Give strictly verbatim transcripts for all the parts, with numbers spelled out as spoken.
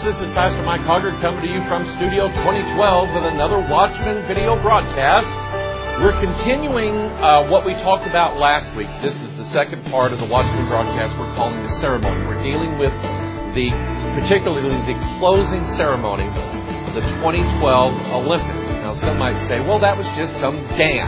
This is Pastor Mike Hoggard coming to you from Studio twenty twelve with another Watchman video broadcast. We're continuing uh, what we talked about last week. This is the second part of the Watchman broadcast we're calling the ceremony. We're dealing with the, particularly the closing ceremony of the twenty twelve Olympics. Now, some might say, well, that was just some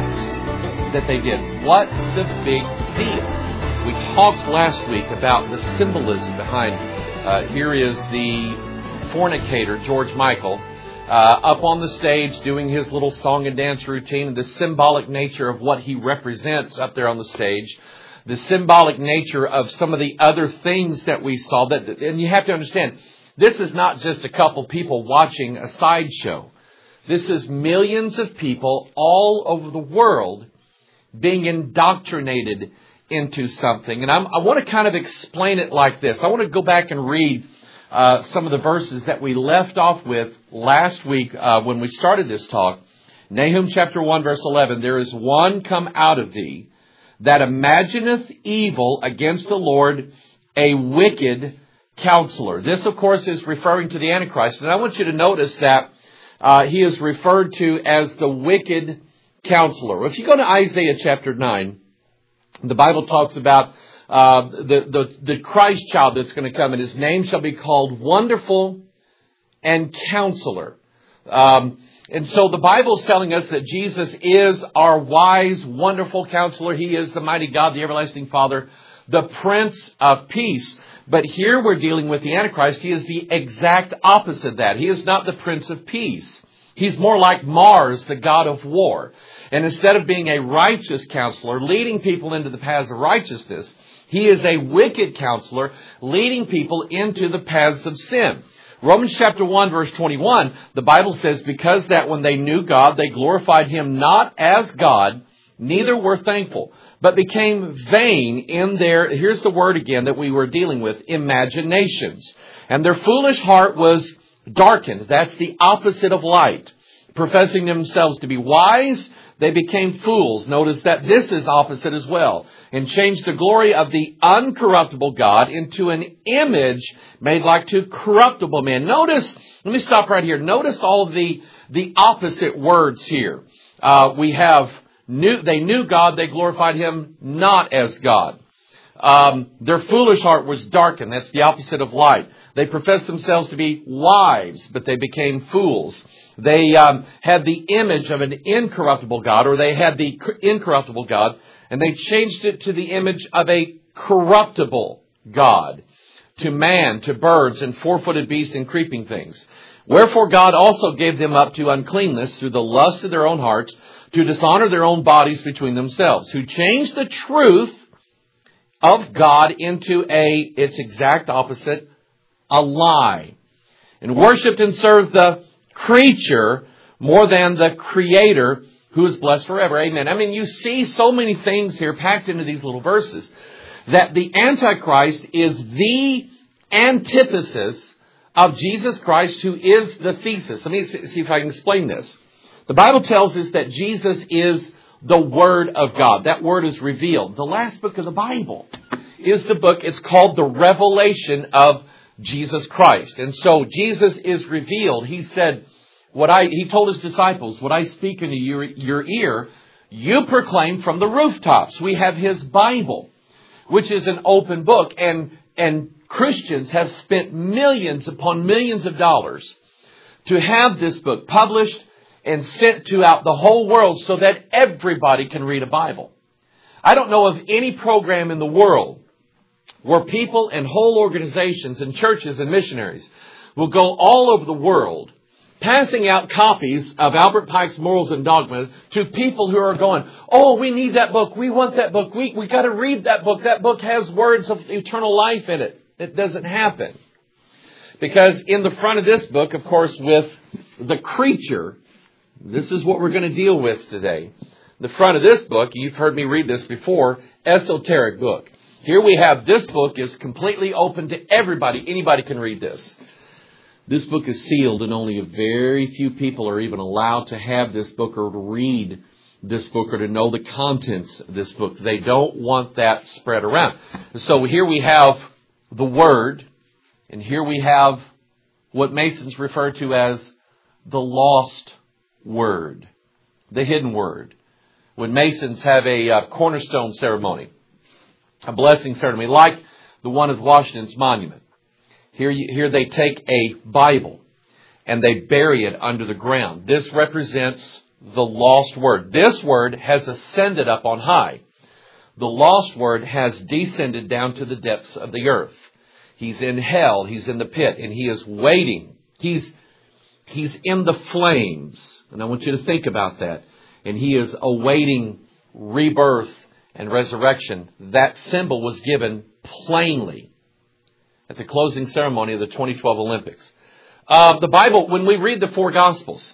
dance that they did. What's the big deal? We talked last week about the symbolism behind Uh, here is the fornicator, George Michael, uh, up on the stage doing his little song and dance routine, and the symbolic nature of what he represents up there on the stage, the symbolic nature of some of the other things that we saw. That, and you have to understand, this is not just a couple people watching a sideshow. This is millions of people all over the world being indoctrinated into something. And I'm, I want to kind of explain it like this. I want to go back and read uh, some of the verses that we left off with last week uh, when we started this talk. Nahum chapter one verse eleven. There is one come out of thee that imagineth evil against the Lord, a wicked counselor. This, of course, is referring to the Antichrist. And I want you to notice that uh, he is referred to as the wicked counselor. If you go to Isaiah chapter nine, the Bible talks about uh, the, the, the Christ child that's going to come, and his name shall be called Wonderful and Counselor. Um, and so the Bible is telling us that Jesus is our wise, wonderful counselor. He is the mighty God, the everlasting Father, the Prince of Peace. But here we're dealing with the Antichrist. He is the exact opposite of that. He is not the Prince of Peace. He's more like Mars, the god of war. And instead of being a righteous counselor, leading people into the paths of righteousness, he is a wicked counselor, leading people into the paths of sin. Romans chapter one, verse twenty-one, the Bible says, because that when they knew God, they glorified him not as God, neither were thankful, but became vain in their, here's the word again that we were dealing with, imaginations. And their foolish heart was darkened. That's the opposite of light. Professing themselves to be wise, they became fools. Notice that this is opposite as well. And changed the glory of the uncorruptible God into an image made like to corruptible men. Notice, let me stop right here. Notice all of the, the opposite words here. Uh, we have, knew, they knew God, they glorified him not as God. Um, their foolish heart was darkened. That's the opposite of light. They professed themselves to be wise, but they became fools. They um, had the image of an incorruptible God, or they had the incorruptible God, and they changed it to the image of a corruptible God, to man, to birds, and four-footed beasts and creeping things. Wherefore God also gave them up to uncleanness through the lust of their own hearts, to dishonor their own bodies between themselves, who changed the truth of God into a, its exact opposite, a lie, and worshipped and served the creature more than the Creator, who is blessed forever. Amen. I mean, you see so many things here packed into these little verses, that the Antichrist is the antithesis of Jesus Christ, who is the thesis. Let me see if I can explain this. The Bible tells us that Jesus is the Word of God. That Word is revealed. The last book of the Bible is the book, it's called the Revelation of Jesus Christ. And so Jesus is revealed. He said, "What I," he told his disciples, "What I speak into your, your ear, you proclaim from the rooftops." We have his Bible, which is an open book. And, and Christians have spent millions upon millions of dollars to have this book published and sent to out the whole world so that everybody can read a Bible. I don't know of any program in the world where people and whole organizations and churches and missionaries will go all over the world passing out copies of Albert Pike's Morals and Dogma to people who are going, "Oh, we need that book. We want that book. We, we got to read that book. That book has words of eternal life in it." It doesn't happen. Because in the front of this book, of course, with the creature, this is what we're going to deal with today. The front of this book, you've heard me read this before, esoteric book. Here we have, this book is completely open to everybody. Anybody can read this. This book is sealed, and only a very few people are even allowed to have this book or to read this book or to know the contents of this book. They don't want that spread around. So here we have the Word, and here we have what Masons refer to as the lost word, the hidden word. When Masons have a uh, cornerstone ceremony, a blessing ceremony, like the one at Washington's monument, here, you, here they take a Bible and they bury it under the ground. This represents the lost word. This word has ascended up on high. The lost word has descended down to the depths of the earth. He's in hell. He's in the pit, and he is waiting. He's, he's in the flames. And I want you to think about that. And he is awaiting rebirth and resurrection. That symbol was given plainly at the closing ceremony of the twenty twelve Olympics. Uh, the Bible, when we read the four Gospels,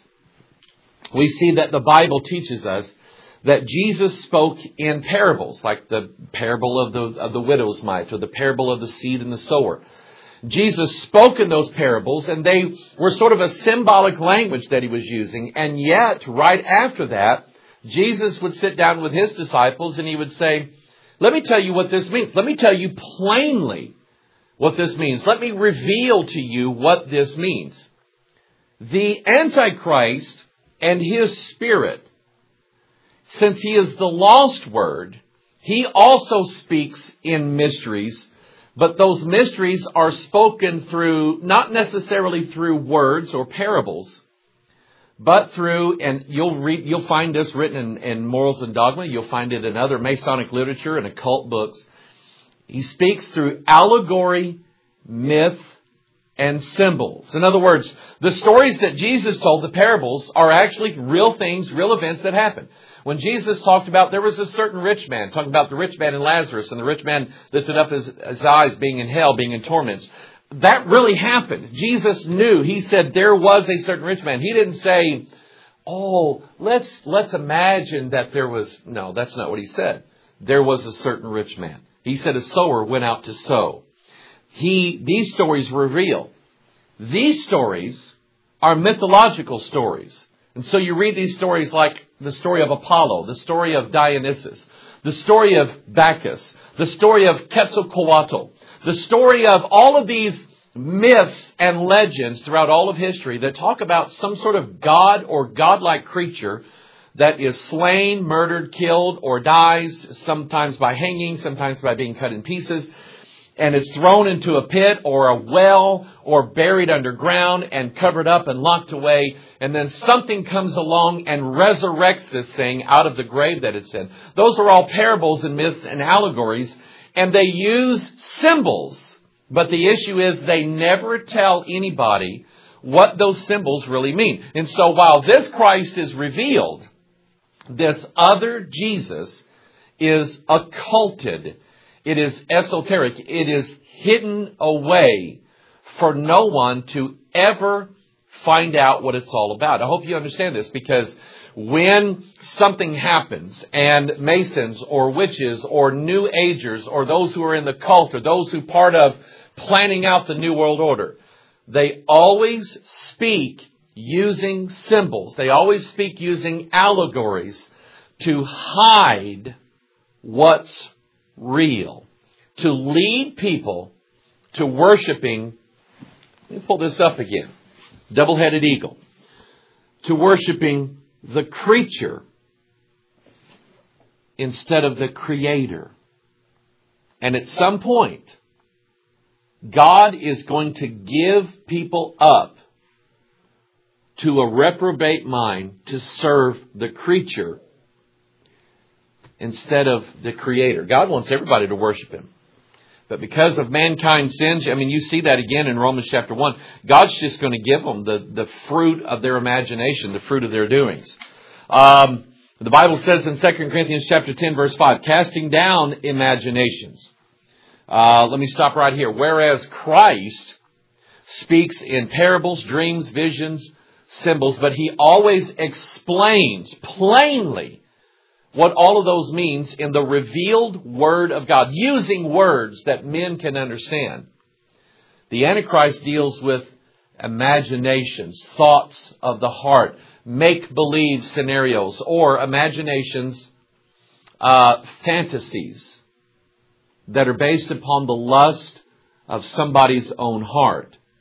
we see that the Bible teaches us that Jesus spoke in parables, like the parable of the of the widow's mite or the parable of the seed and the sower. Jesus spoke in those parables, and they were sort of a symbolic language that he was using. And yet, right after that, Jesus would sit down with his disciples and he would say, let me tell you what this means. Let me tell you plainly what this means. Let me reveal to you what this means. The Antichrist and his spirit, since he is the lost word, he also speaks in mysteries, but those mysteries are spoken through, not necessarily through words or parables, but through, and you'll read, you'll find this written in, in Morals and Dogma, you'll find it in other Masonic literature and occult books. He speaks through allegory, myth, and symbols. In other words, the stories that Jesus told, the parables, are actually real things, real events that happened. When Jesus talked about, there was a certain rich man, talking about the rich man and Lazarus, and the rich man lifted up his, his eyes, being in hell, being in torments. That really happened. Jesus knew. He said there was a certain rich man. He didn't say, oh, let's, let's imagine that there was, no, that's not what he said. There was a certain rich man. He said a sower went out to sow. He, these stories were real. These stories are mythological stories. And so you read these stories like the story of Apollo, the story of Dionysus, the story of Bacchus, the story of Quetzalcoatl, the story of all of these myths and legends throughout all of history that talk about some sort of god or godlike creature that is slain, murdered, killed, or dies, sometimes by hanging, sometimes by being cut in pieces. And it's thrown into a pit or a well or buried underground and covered up and locked away. And then something comes along and resurrects this thing out of the grave that it's in. Those are all parables and myths and allegories. And they use symbols. But the issue is they never tell anybody what those symbols really mean. And so while this Christ is revealed, this other Jesus is occulted. It is esoteric. It is hidden away for no one to ever find out what it's all about. I hope you understand this, because when something happens and Masons or witches or New Agers or those who are in the cult or those who are part of planning out the New World Order, they always speak using symbols. They always speak using allegories to hide what's real, to lead people to worshiping, let me pull this up again, double-headed eagle, to worshiping the creature instead of the Creator. And at some point, God is going to give people up to a reprobate mind to serve the creature instead of the Creator. God wants everybody to worship Him. But because of mankind's sins, I mean, you see that again in Romans chapter one. God's just going to give them the, the fruit of their imagination, the fruit of their doings. Um, the Bible says in Second Corinthians chapter ten, verse five, casting down imaginations. Uh, let me stop right here. Whereas Christ speaks in parables, dreams, visions, symbols, but He always explains plainly what all of those means in the revealed Word of God, using words that men can understand. The Antichrist deals with imaginations, thoughts of the heart, make-believe scenarios, or imaginations, uh, fantasies that are based upon the lust of somebody's own heart.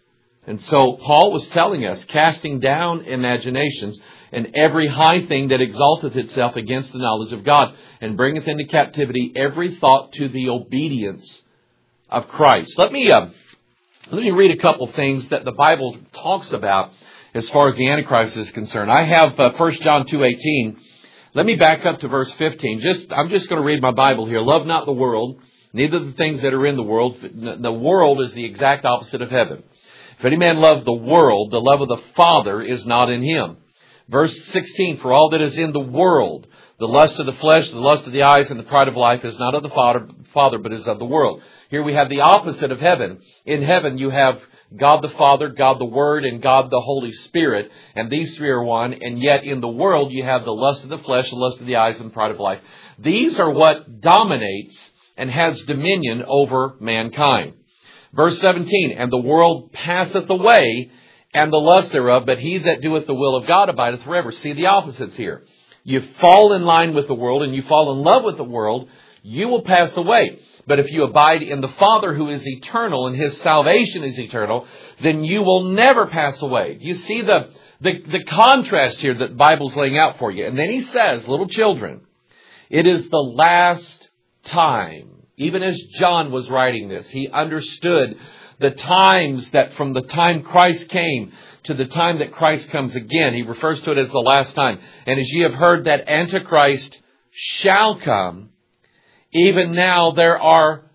And so Paul was telling us, casting down imaginations and every high thing that exalteth itself against the knowledge of God, and bringeth into captivity every thought to the obedience of Christ. Let me uh, let me read a couple things that the Bible talks about as far as the Antichrist is concerned. I have uh, First John two eighteen. Let me back up to verse fifteen. Just I'm just going to read my Bible here. Love not the world, neither the things that are in the world. The world is the exact opposite of heaven. If any man love the world, the love of the Father is not in him. Verse sixteen, for all that is in the world, the lust of the flesh, the lust of the eyes, and the pride of life is not of the Father, Father, but is of the world. Here we have the opposite of heaven. In heaven you have God the Father, God the Word, and God the Holy Spirit. And these three are one. And yet in the world you have the lust of the flesh, the lust of the eyes, and the pride of life. These are what dominates and has dominion over mankind. Verse seventeen, and the world passeth away, and the lust thereof, but he that doeth the will of God abideth forever. See the opposites here. You fall in line with the world, and you fall in love with the world, you will pass away. But if you abide in the Father who is eternal, and his salvation is eternal, then you will never pass away. You see the, the, the contrast here that the Bible's laying out for you. And then he says, little children, it is the last time. Even as John was writing this, he understood the times that from the time Christ came to the time that Christ comes again. He refers to it as the last time. And as ye have heard that Antichrist shall come, even now there are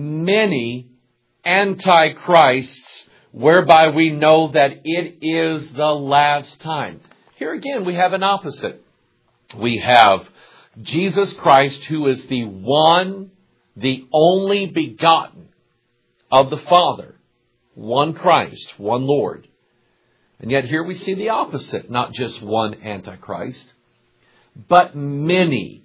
many Antichrists, whereby we know that it is the last time. Here again we have an opposite. We have Jesus Christ, who is the one, the only begotten of the Father. One Christ, one Lord. And yet here we see the opposite. Not just one Antichrist, but many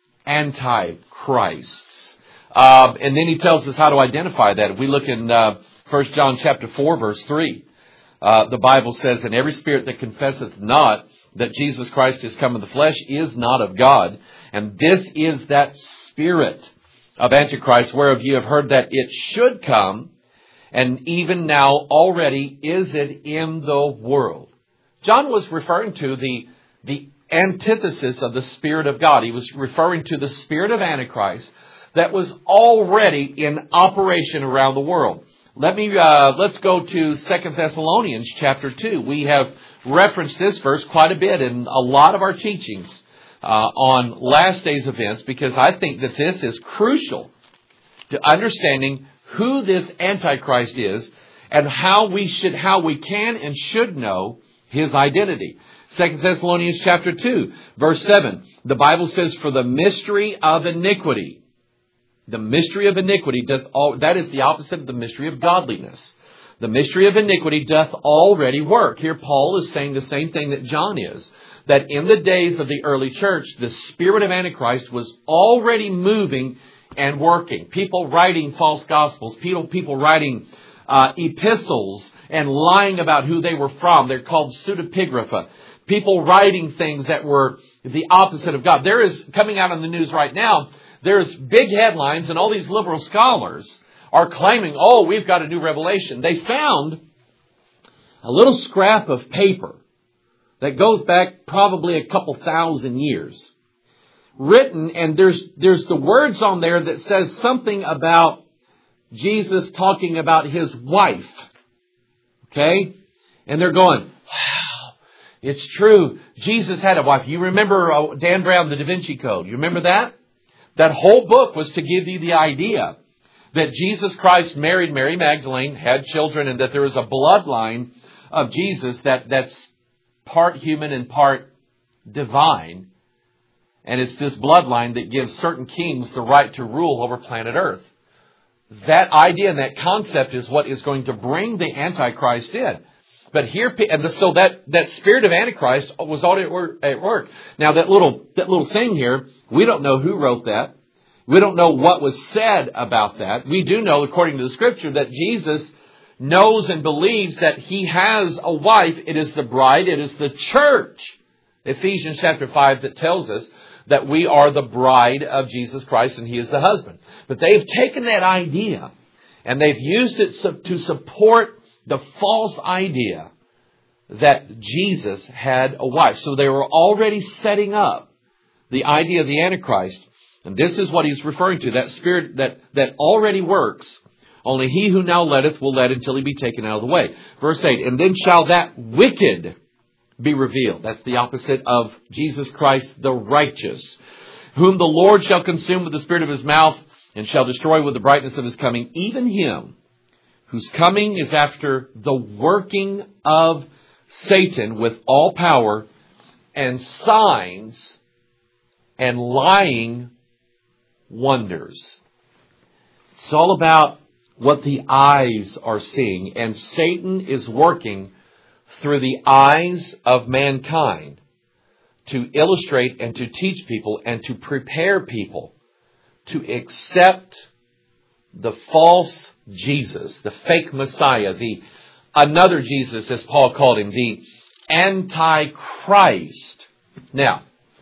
Antichrists. Uh, and then he tells us how to identify that. If we look in uh, First John chapter four, verse three, uh, the Bible says, and every spirit that confesseth not that Jesus Christ is come in the flesh is not of God. And this is that spirit of Antichrist, whereof ye have heard that it should come, and even now already is it in the world. John was referring to the, the antithesis of the Spirit of God. He was referring to the spirit of Antichrist that was already in operation around the world. Let me, uh, let's go to Second Thessalonians chapter two. We have referenced this verse quite a bit in a lot of our teachings uh, on last day's events, because I think that this is crucial to understanding who this Antichrist is and how we should, how we can and should know his identity. Second Thessalonians chapter two, verse seven. The Bible says, for the mystery of iniquity, the mystery of iniquity doth all, that is the opposite of the mystery of godliness. The mystery of iniquity doth already work. Here Paul is saying the same thing that John is, that in the days of the early church, the spirit of Antichrist was already moving and working. People writing false gospels, people, people writing uh, epistles and lying about who they were from. They're called pseudepigrapha. People writing things that were the opposite of God. There is, coming out on the news right now, there's big headlines, and all these liberal scholars are claiming, oh, we've got a new revelation. They found a little scrap of paper that goes back probably a couple thousand years, written, and there's there's the words on there that says something about Jesus talking about his wife. Okay? And they're going, wow, it's true. Jesus had a wife. You remember uh, Dan Brown, the Da Vinci Code? You remember that? That whole book was to give you the idea that Jesus Christ married Mary Magdalene, had children, and that there is a bloodline of Jesus that, that's part human and part divine. And it's this bloodline that gives certain kings the right to rule over planet Earth. That idea and that concept is what is going to bring the Antichrist in. But here, and so that, that spirit of Antichrist was already at work. Now that little, that little thing here, we don't know who wrote that. We don't know what was said about that. We do know, according to the scripture, that Jesus knows and believes that he has a wife. It is the bride. It is the church. Ephesians chapter five that tells us that we are the bride of Jesus Christ and he is the husband. But they've taken that idea and they've used it to support the false idea that Jesus had a wife. So they were already setting up the idea of the Antichrist. And this is what he's referring to, that spirit that, that already works. Only he who now letteth will let until he be taken out of the way. Verse eight, and then shall that wicked be revealed. That's the opposite of Jesus Christ, the righteous, whom the Lord shall consume with the spirit of his mouth and shall destroy with the brightness of his coming, even him whose coming is after the working of Satan with all power and signs and lying wonders. It's all about what the eyes are seeing. And Satan is working through the eyes of mankind to illustrate and to teach people and to prepare people to accept the false Jesus, the fake Messiah, the another Jesus, as Paul called him, the Antichrist. Now,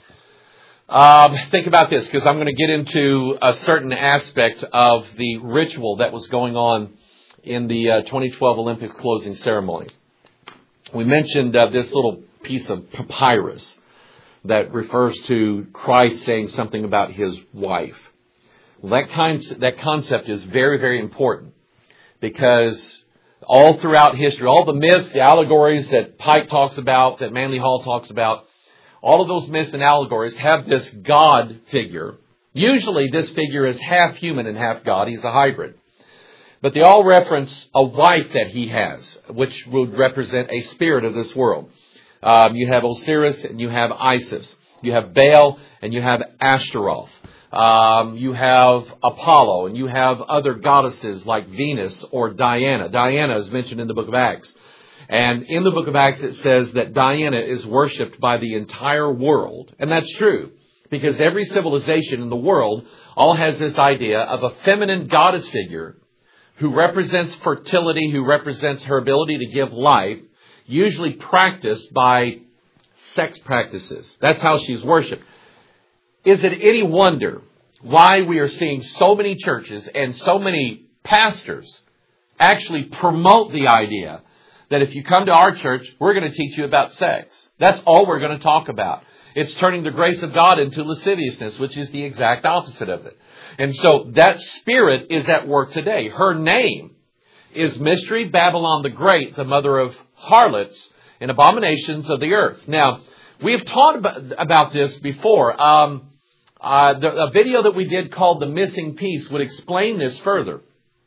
um, think about this, because I'm going to get into a certain aspect of the ritual that was going on in the uh, twenty twelve Olympic closing ceremony. We mentioned uh, this little piece of papyrus that refers to Christ saying something about his wife. Well, that kind, that concept is very, very important, because all throughout history, all the myths, the allegories that Pike talks about, that Manly Hall talks about, all of those myths and allegories have this God figure. Usually this figure is half human and half God. He's a hybrid. But they all reference a wife that he has, which would represent a spirit of this world. Um, you have Osiris and you have Isis. You have Baal and you have Ashtaroth. Um, you have Apollo and you have other goddesses like Venus or Diana. Diana is mentioned in the book of Acts. And in the book of Acts it says that Diana is worshipped by the entire world. And that's true, because every civilization in the world all has this idea of a feminine goddess figure who represents fertility, who represents her ability to give life, usually practiced by sex practices. That's how she's worshipped. Is it any wonder why we are seeing so many churches and so many pastors actually promote the idea that if you come to our church, we're going to teach you about sex? That's all we're going to talk about. It's turning the grace of God into lasciviousness, which is the exact opposite of it. And so that spirit is at work today. Her name is Mystery Babylon the Great, the mother of harlots and abominations of the earth. Now, we have taught about this before. Um, uh, the, a video that we did called The Missing Piece would explain this further.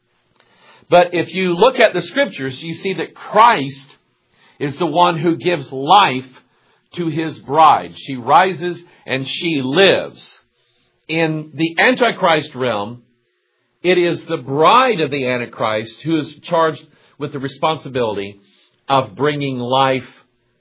But if you look at the scriptures, you see that Christ is the one who gives life to his bride. She rises and she lives. In the Antichrist realm, it is the bride of the Antichrist who is charged with the responsibility of bringing life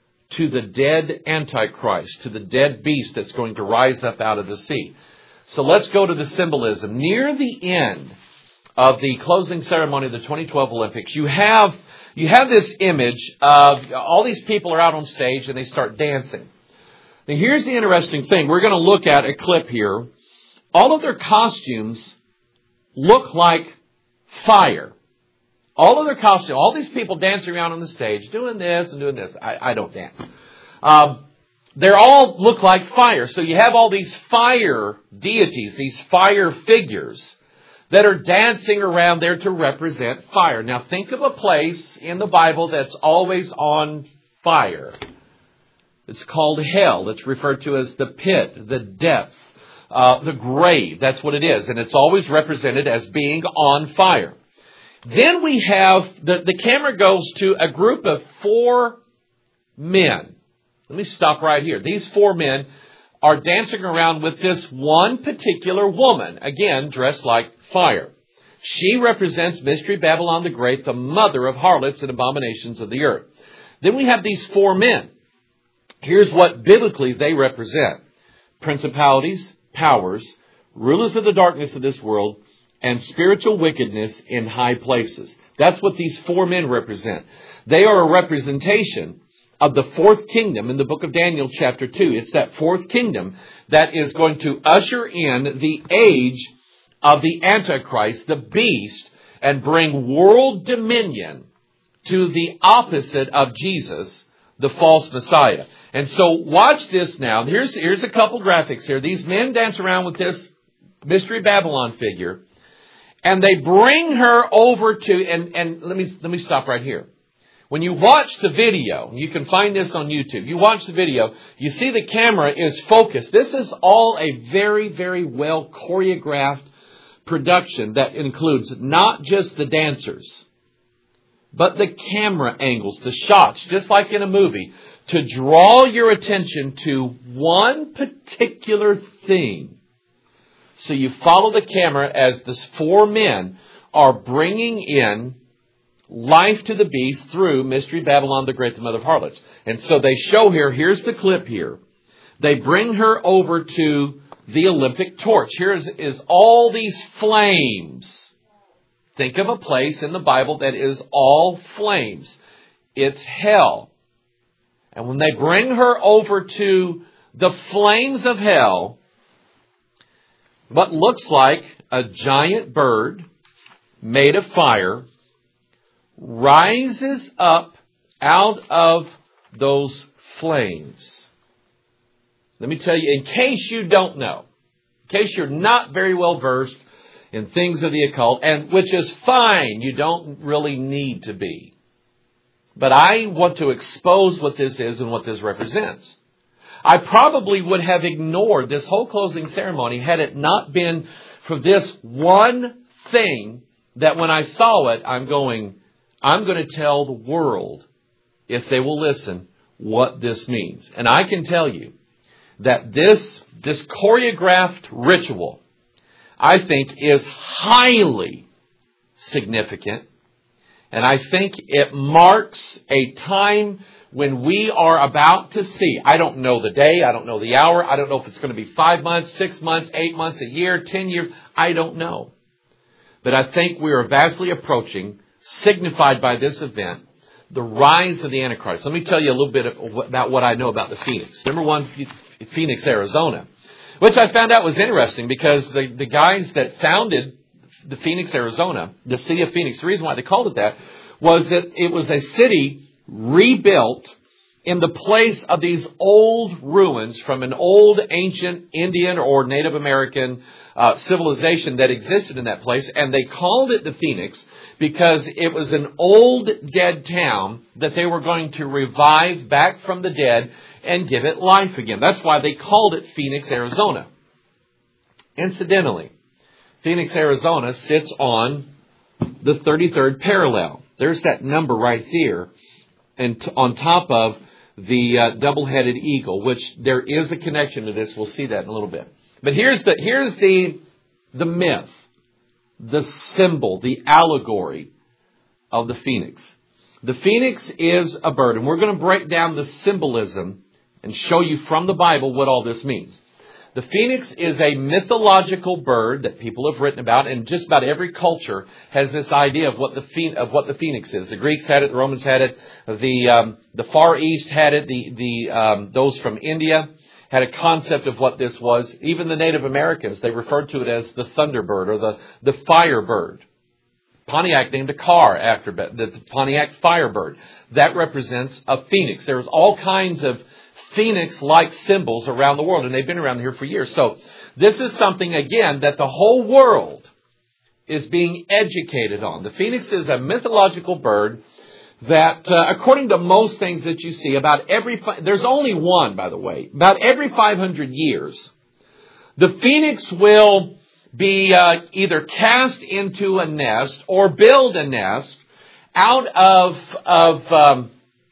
to the dead Antichrist, to the dead beast that's going to rise up out of the sea. So let's go to the symbolism. Near the end of the closing ceremony of the twenty twelve Olympics, you have you have this image of all these people are out on stage and they start dancing. Now here's the interesting thing. We're going to look at a clip here. All of their costumes look like fire. All of their costumes, all these people dancing around on the stage, doing this and doing this. I, I don't dance. Um, they all look like fire. So you have all these fire deities, these fire figures that are dancing around there to represent fire. Now think of a place in the Bible that's always on fire. It's called hell. It's referred to as the pit, the depth, uh, the grave. That's what it is. And it's always represented as being on fire. Then we have, the, the camera goes to a group of four men. Let me stop right here. These four men are dancing around with this one particular woman, again, dressed like fire. She represents Mystery Babylon the Great, the mother of harlots and abominations of the earth. Then we have these four men. Here's what biblically they represent: principalities, powers, rulers of the darkness of this world, and spiritual wickedness in high places. That's what these four men represent. They are a representation of the fourth kingdom in the book of Daniel chapter two. It's that fourth kingdom that is going to usher in the age of the Antichrist, the beast, and bring world dominion to the opposite of Jesus, the false Messiah. And so watch this now. Here's, here's a couple graphics here. These men dance around with this Mystery Babylon figure. And they bring her over to, and, and let me, let me stop right here. When you watch the video, you can find this on YouTube. You watch the video, you see the camera is focused. This is all a very, very well choreographed production that includes not just the dancers, but the camera angles, the shots, just like in a movie, to draw your attention to one particular thing. So you follow the camera as the four men are bringing in life to the beast through Mystery Babylon the Great, the Mother of Harlots. And so they show here, here's the clip here. They bring her over to the Olympic torch. Here is, is all these flames. Think of a place in the Bible that is all flames. It's hell. And when they bring her over to the flames of hell, what looks like a giant bird made of fire rises up out of those flames. Let me tell you, in case you don't know, in case you're not very well versed in things of the occult, and which is fine, you don't really need to be. But I want to expose what this is and what this represents. I probably would have ignored this whole closing ceremony had it not been for this one thing that when I saw it, I'm going, I'm going to tell the world, if they will listen, what this means. And I can tell you that this, this choreographed ritual, I think, is highly significant. And I think it marks a time when we are about to see. I don't know the day. I don't know the hour. I don't know if it's going to be five months, six months, eight months, a year, ten years. I don't know. But I think we are vastly approaching, signified by this event, the rise of the Antichrist. Let me tell you a little bit about what I know about the Phoenix. Number one, Phoenix, Arizona, which I found out was interesting because the, the guys that founded the Phoenix, Arizona, the city of Phoenix, the reason why they called it that was that it was a city rebuilt in the place of these old ruins from an old ancient Indian or Native American uh, civilization that existed in that place. And they called it the Phoenix because it was an old dead town that they were going to revive back from the dead and give it life again. That's why they called it Phoenix, Arizona. Incidentally, Phoenix, Arizona sits on the thirty-third parallel. There's that number right there. And t- on top of the uh, double-headed eagle, which there is a connection to this. We'll see that in a little bit. But here's the here's the the myth, the symbol, the allegory of the phoenix. The phoenix is a bird, and we're going to break down the symbolism and show you from the Bible what all this means. The phoenix is a mythological bird that people have written about, and just about every culture has this idea of what the phe- of what the phoenix is. The Greeks had it, the Romans had it, the um, the Far East had it, the the um, those from India had a concept of what this was. Even the Native Americans, they referred to it as the Thunderbird or the the Firebird. Pontiac named a car after the Pontiac Firebird. That represents a phoenix. There's all kinds of phoenix-like symbols around the world, and they've been around here for years. So this is something, again, that the whole world is being educated on. The phoenix is a mythological bird that, uh, according to most things that you see, about every, fi- there's only one, by the way, about every five hundred years, the phoenix will be uh, either cast into a nest or build a nest out of, of um,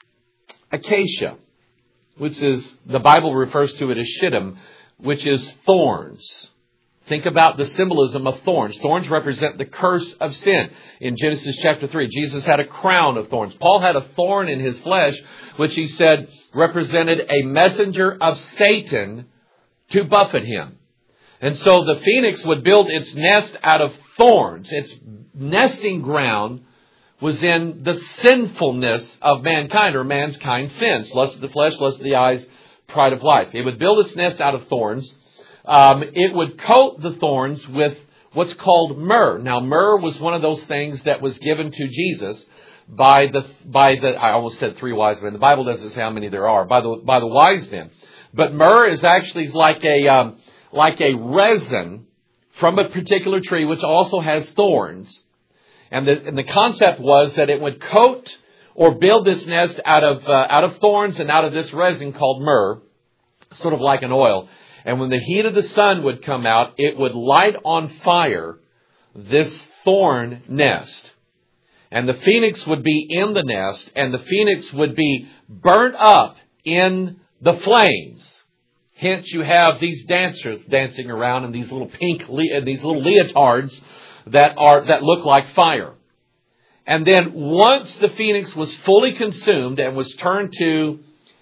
acacia, which is, the Bible refers to it as shittim, which is thorns. Think about the symbolism of thorns. Thorns represent the curse of sin. In Genesis chapter three, Jesus had a crown of thorns. Paul had a thorn in his flesh, which he said represented a messenger of Satan to buffet him. And so the phoenix would build its nest out of thorns. Its nesting ground was in the sinfulness of mankind, or mankind's sins. Lust of the flesh, lust of the eyes, pride of life. It would build its nest out of thorns. Um, it would coat the thorns with what's called myrrh. Now, myrrh was one of those things that was given to Jesus by the, by the, I almost said three wise men. The Bible doesn't say how many there are, by the, by the wise men. But myrrh is actually like a, um, like a resin from a particular tree, which also has thorns. And the, and the concept was that it would coat or build this nest out of, uh, out of thorns and out of this resin called myrrh, sort of like an oil. And when the heat of the sun would come out, it would light on fire this thorn nest. And the phoenix would be in the nest, and the phoenix would be burnt up in the flames. Hence, you have these dancers dancing around in these little pink, these little leotards that are that look like fire. And then once the phoenix was fully consumed and was turned to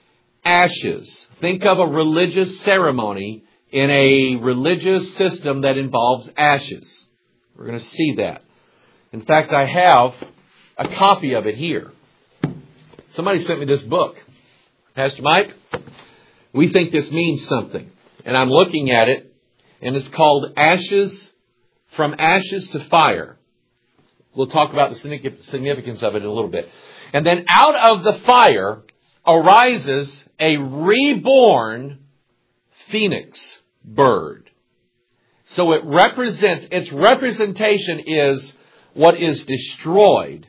ashes, think of a religious ceremony in a religious system that involves ashes. We're going to see that. In fact, I have a copy of it here. Somebody sent me this book. Pastor Mike, we think this means something. And I'm looking at it, and it's called Ashes, From Ashes to Fire. We'll talk about the significance of it in a little bit. And then out of the fire arises a reborn phoenix bird. So it represents, its representation is what is destroyed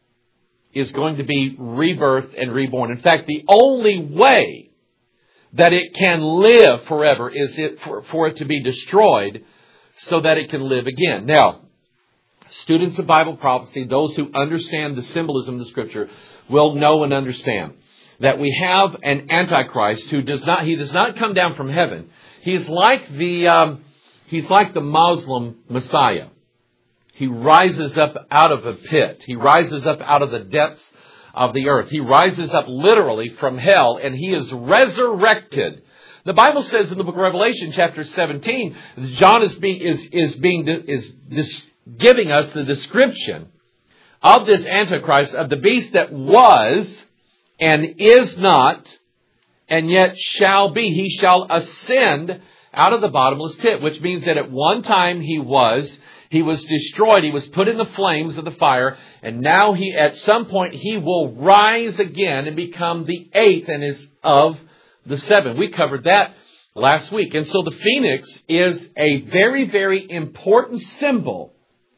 is going to be rebirthed and reborn. In fact, the only way that it can live forever is it for, for it to be destroyed so that it can live again. Now, students of Bible prophecy, those who understand the symbolism of the Scripture, will know and understand that we have an Antichrist who does not, he does not come down from heaven. He's like the, um, he's like the Muslim Messiah. He rises up out of a pit. He rises up out of the depths of the earth. He rises up literally from hell, and he is resurrected. The Bible says in the book of Revelation, chapter seventeen, John is being is is being is this, giving us the description of this Antichrist, of the beast that was and is not, and yet shall be. He shall ascend out of the bottomless pit, which means that at one time he was. He was destroyed. He was put in the flames of the fire. And now he, at some point, he will rise again and become the eighth and is of the seven. We covered that last week. And so the phoenix is a very, very important symbol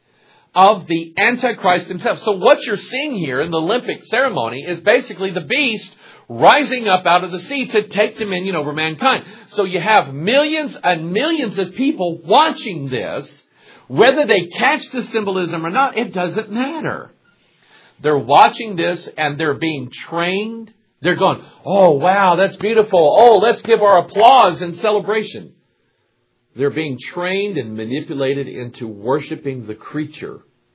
of the Antichrist himself. So what you're seeing here in the Olympic ceremony is basically the beast rising up out of the sea to take dominion over mankind. So you have millions and millions of people watching this. Whether they catch the symbolism or not, it doesn't matter. They're watching this and they're being trained. They're going, oh, wow, that's beautiful. Oh, let's give our applause and celebration. They're being trained and manipulated into worshiping the creature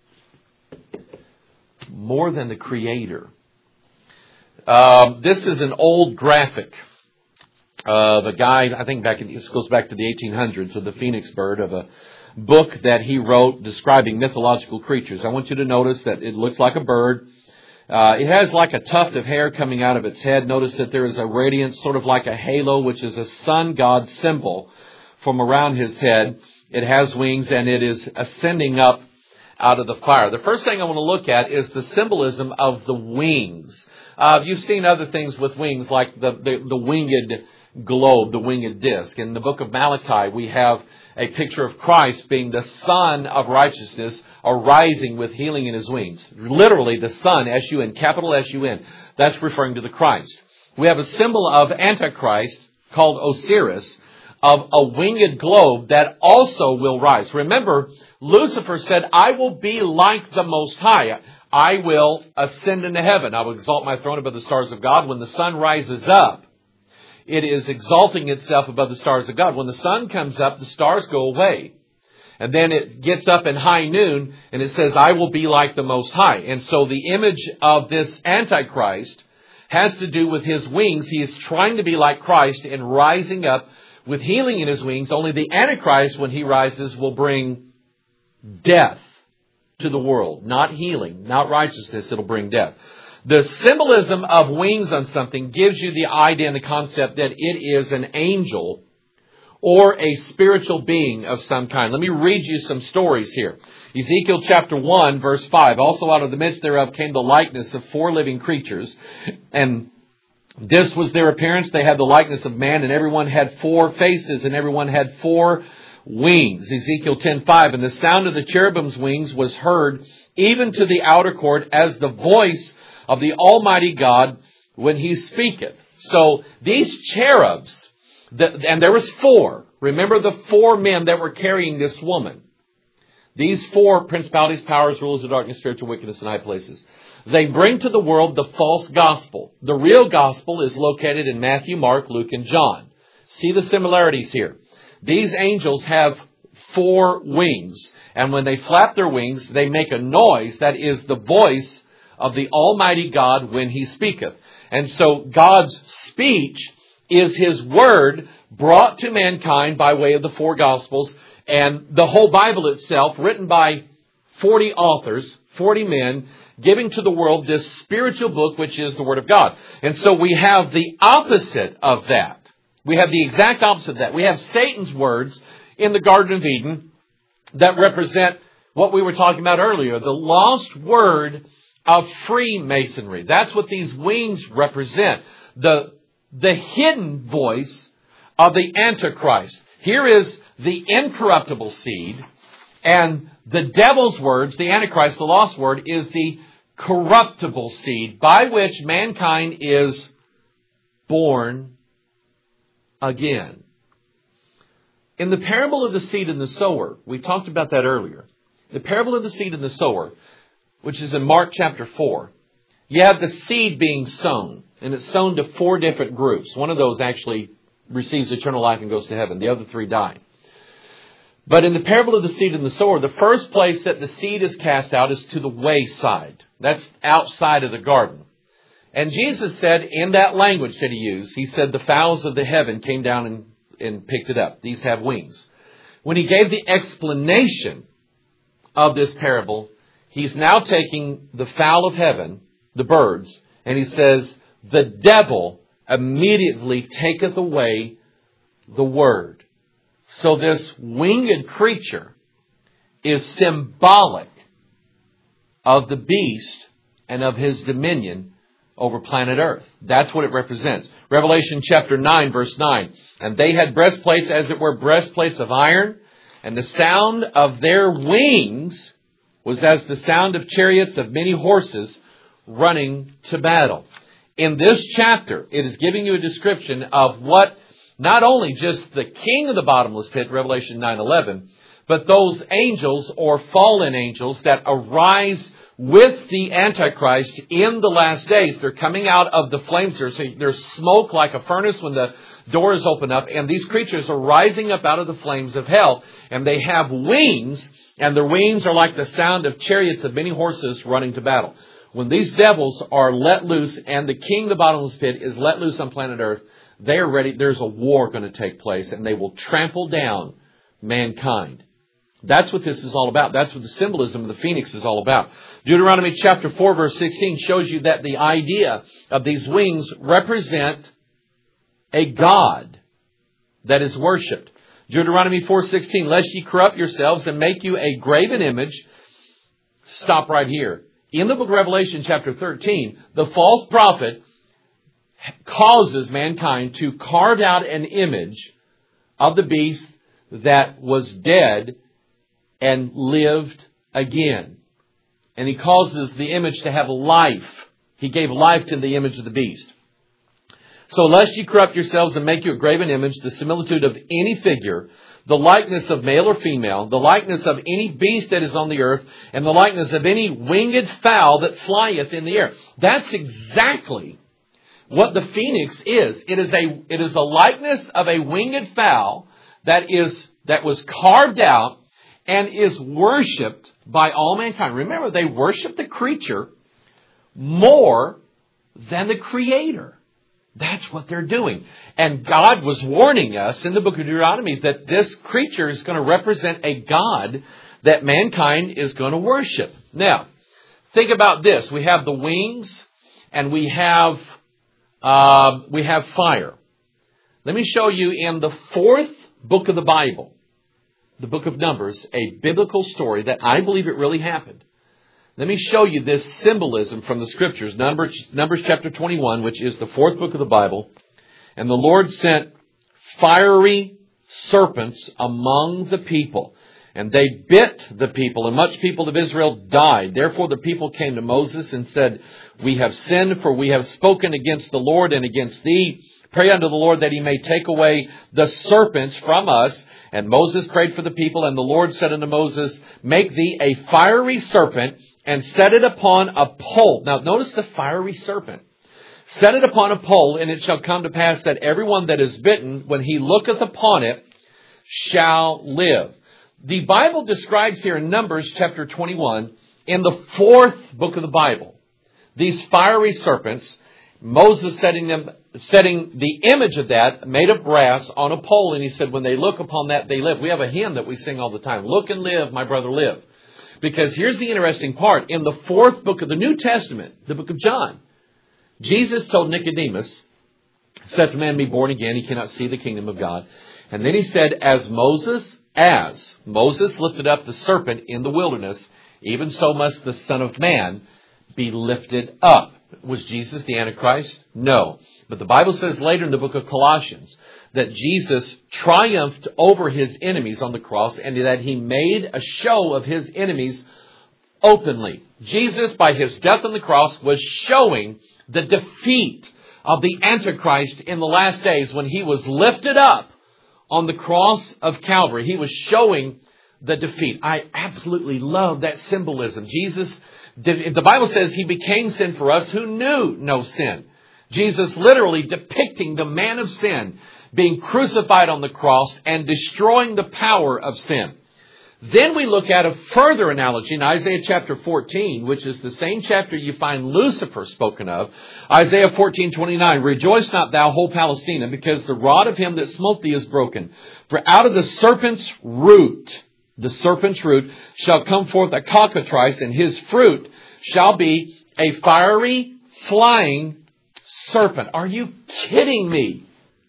more than the Creator. Um, this is an old graphic of a guy, I think back in, this goes back to the eighteen hundreds, of the phoenix bird, of a book that he wrote describing mythological creatures. I want you to notice that it looks like a bird. Uh, it has like a tuft of hair coming out of its head. Notice that there is a radiance, sort of like a halo, which is a sun god symbol from around his head. It has wings and it is ascending up out of the fire. The first thing I want to look at is the symbolism of the wings. Uh, you've seen other things with wings, like the, the, the winged globe, the winged disc. In the book of Malachi, we have a picture of Christ being the Son of Righteousness, arising with healing in his wings. Literally, the Son, S U N, capital S U N. That's referring to the Christ. We have a symbol of Antichrist called Osiris, of a winged globe that also will rise. Remember, Lucifer said, I will be like the Most High. I will ascend into heaven. I will exalt my throne above the stars of God. When the sun rises up, it is exalting itself above the stars of God. When the sun comes up, the stars go away. And then it gets up in high noon and it says, I will be like the Most High. And so the image of this Antichrist has to do with his wings. He is trying to be like Christ and rising up with healing in his wings. Only the Antichrist, when he rises, will bring death to the world. Not healing, not righteousness. It'll bring death. The symbolism of wings on something gives you the idea and the concept that it is an angel or a spiritual being of some kind. Let me read you some stories here. Ezekiel chapter one, verse five. Also out of the midst thereof came the likeness of four living creatures, and this was their appearance. They had the likeness of man, and everyone had four faces, and everyone had four wings. Ezekiel ten five. And the sound of the cherubim's wings was heard even to the outer court as the voice of the Almighty God when He speaketh. So these cherubs, and there was four. Remember the four men that were carrying this woman. These four principalities, powers, rulers of darkness, spiritual wickedness in high places. They bring to the world the false gospel. The real gospel is located in Matthew, Mark, Luke, and John. See the similarities here. These angels have four wings. And when they flap their wings, they make a noise that is the voice of the Almighty God when He speaketh. And so God's speech is His word brought to mankind by way of the four Gospels. And the whole Bible itself, written by forty authors, forty men, giving to the world this spiritual book, which is the Word of God. And so we have the opposite of that. We have the exact opposite of that. We have Satan's words in the Garden of Eden that represent what we were talking about earlier, the lost word of Freemasonry. That's what these wings represent. The, the hidden voice of the Antichrist. Here is the incorruptible seed, and the devil's words, the Antichrist, the lost word, is the corruptible seed by which mankind is born again. In the parable of the seed and the sower, we talked about that earlier. The parable of the seed and the sower, which is in Mark chapter four, you have the seed being sown, and it's sown to four different groups. One of those actually receives eternal life and goes to heaven. The other three die. But in the parable of the seed and the sower, the first place that the seed is cast out is to the wayside. That's outside of the garden. And Jesus said in that language that He used, He said the fowls of the heaven came down and, and picked it up. These have wings. When He gave the explanation of this parable, He's now taking the fowl of heaven, the birds, and He says, the devil immediately taketh away the word. So this winged creature is symbolic of the beast and of his dominion over planet Earth. That's what it represents. Revelation chapter nine, verse nine. And they had breastplates, as it were breastplates of iron, and the sound of their wings was as the sound of chariots of many horses running to battle. In this chapter, it is giving you a description of what not only just the king of the bottomless pit, Revelation nine eleven, but those angels or fallen angels that arise with the Antichrist in the last days. They're coming out of the flames. There's, there's smoke like a furnace when the doors open up, and these creatures are rising up out of the flames of hell, and they have wings, and their wings are like the sound of chariots of many horses running to battle. When these devils are let loose and the king of the bottomless pit is let loose on planet Earth, they are ready. There's a war going to take place, and they will trample down mankind. That's what this is all about. That's what the symbolism of the phoenix is all about. Deuteronomy chapter four, verse sixteen shows you that the idea of these wings represent a God that is worshipped. Deuteronomy four sixteen, lest ye corrupt yourselves and make you a graven image. Stop right here. In the book of Revelation chapter thirteen, the false prophet causes mankind to carve out an image of the beast that was dead and lived again. And he causes the image to have life. He gave life to the image of the beast. So lest ye corrupt yourselves and make you a graven image, the similitude of any figure, the likeness of male or female, the likeness of any beast that is on the earth, and the likeness of any winged fowl that flieth in the air. That's exactly what the phoenix is. It is a, it is a likeness of a winged fowl that is, that was carved out and is worshipped by all mankind. Remember, they worship the creature more than the Creator. That's what they're doing. And God was warning us in the book of Deuteronomy that this creature is going to represent a God that mankind is going to worship. Now, think about this. We have the wings and we have uh, we have fire. Let me show you in the fourth book of the Bible, the book of Numbers, a biblical story that I believe it really happened. Let me show you this symbolism from the Scriptures. Numbers, Numbers chapter twenty-one, which is the fourth book of the Bible. And the Lord sent fiery serpents among the people. And they bit the people, and much people of Israel died. Therefore the people came to Moses and said, we have sinned, for we have spoken against the Lord and against thee. Pray unto the Lord that he may take away the serpents from us. And Moses prayed for the people, and the Lord said unto Moses, make thee a fiery serpent, and set it upon a pole. Now notice the fiery serpent. Set it upon a pole, and it shall come to pass that everyone that is bitten, when he looketh upon it, shall live. The Bible describes here in Numbers chapter twenty-one, in the fourth book of the Bible, these fiery serpents, Moses setting them, setting the image of that made of brass on a pole. And he said, when they look upon that, they live. We have a hymn that we sing all the time. Look and live, my brother, live. Because here's the interesting part. In the fourth book of the New Testament, the book of John, Jesus told Nicodemus, except a man be born again, he cannot see the kingdom of God. And then he said, as Moses, as Moses lifted up the serpent in the wilderness, even so must the Son of Man be lifted up. Was Jesus the Antichrist? No. But the Bible says later in the book of Colossians that Jesus triumphed over his enemies on the cross, and that he made a show of his enemies openly. Jesus, by his death on the cross, was showing the defeat of the Antichrist in the last days. When he was lifted up on the cross of Calvary, he was showing the defeat. I absolutely love that symbolism. Jesus, the Bible says he became sin for us who knew no sin. Jesus literally depicting the man of sin being crucified on the cross and destroying the power of sin. Then we look at a further analogy in Isaiah chapter fourteen, which is the same chapter you find Lucifer spoken of. Isaiah fourteen twenty-nine, rejoice not thou whole Palestina, because the rod of him that smote thee is broken. For out of the serpent's root, the serpent's root, shall come forth a cockatrice, and his fruit shall be a fiery, flying serpent. Are you kidding me?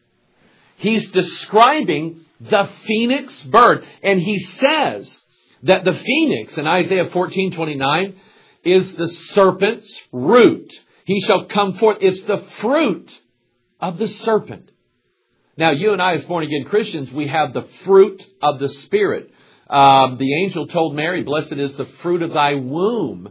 He's describing the phoenix bird. And he says that the phoenix in Isaiah fourteen twenty-nine is the serpent's root. He shall come forth. It's the fruit of the serpent. Now, you and I as born again Christians, we have the fruit of the Spirit. Um, the angel told Mary, blessed is the fruit of thy womb,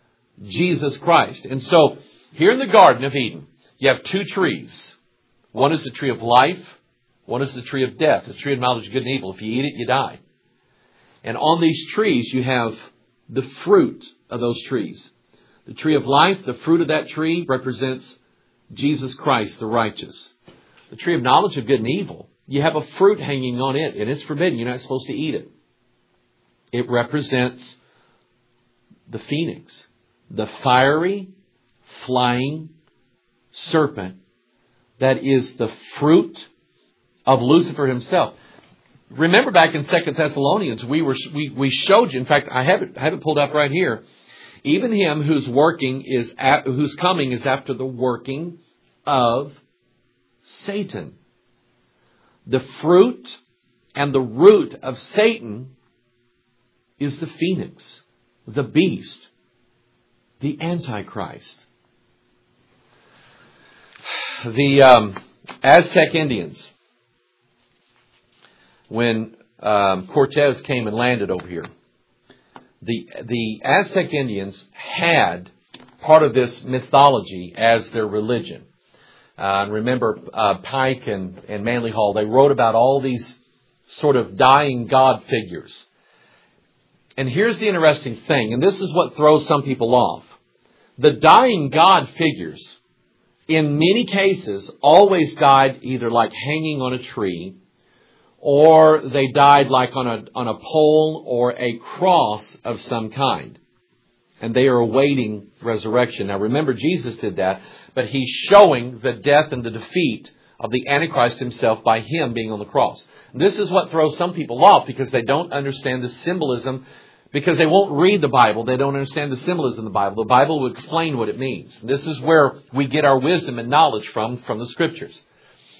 Jesus Christ. And so here in the Garden of Eden, you have two trees. One is the tree of life. One is the tree of death, the tree of knowledge of good and evil. If you eat it, you die. And on these trees, you have the fruit of those trees. The tree of life, the fruit of that tree represents Jesus Christ, the righteous. The tree of knowledge of good and evil, you have a fruit hanging on it, and it's forbidden. You're not supposed to eat it. It represents the phoenix, the fiery, flying serpent that is the fruit of Lucifer himself. Remember back in Second Thessalonians, we were we, we showed you. In fact, I have it I have it pulled up right here. Even him whose working is at, whose coming is after the working of Satan. The fruit and the root of Satan is the phoenix, the beast, the Antichrist. The um, Aztec Indians, when um, Cortez came and landed over here, the the Aztec Indians had part of this mythology as their religion. Uh, remember uh, Pike and, and Manly Hall, they wrote about all these sort of dying god figures. And here's the interesting thing, and this is what throws some people off. The dying god figures, in many cases, always died either like hanging on a tree, or they died like on a on a pole or a cross of some kind. And they are awaiting resurrection. Now remember, Jesus did that, but he's showing the death and the defeat of the Antichrist himself by him being on the cross. This is what throws some people off because they don't understand the symbolism, because they won't read the Bible. They don't understand the symbolism of the Bible. The Bible will explain what it means. This is where we get our wisdom and knowledge from, from the Scriptures.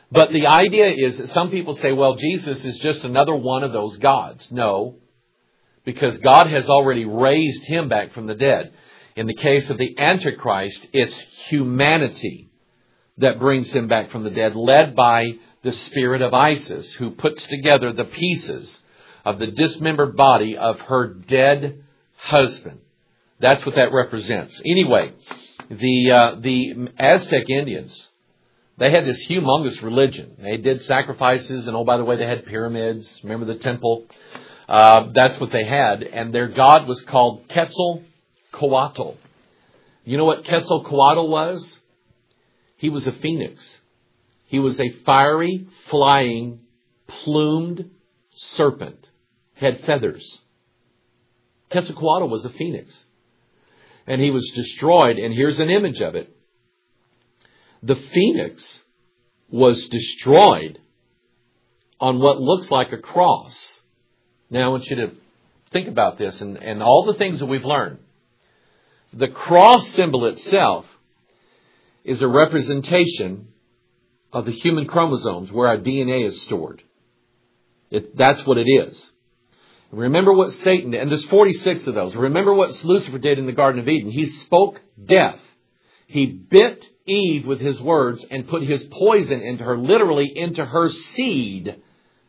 But the idea is that some people say, well, Jesus is just another one of those gods. No, because God has already raised him back from the dead. In the case of the Antichrist, it's humanity that brings him back from the dead, led by the spirit of Isis, who puts together the pieces of the dismembered body of her dead husband. That's what that represents. Anyway, the uh, the Aztec Indians, they had this humongous religion. They did sacrifices, and oh, by the way, they had pyramids. Remember the temple? Uh, that's what they had. And their god was called Quetzalcoatl. You know what Quetzalcoatl was? He was a phoenix. He was a fiery, flying, plumed serpent. Had feathers. Quetzalcoatl was a phoenix. And he was destroyed. And here's an image of it. The phoenix was destroyed on what looks like a cross. Now I want you to think about this and, and all the things that we've learned. The cross symbol itself is a representation of the human chromosomes where our D N A is stored. It, that's what it is. Remember what Satan did, and there's forty-six of those. Remember what Lucifer did in the Garden of Eden. He spoke death. He bit Eve with his words and put his poison into her, literally into her seed,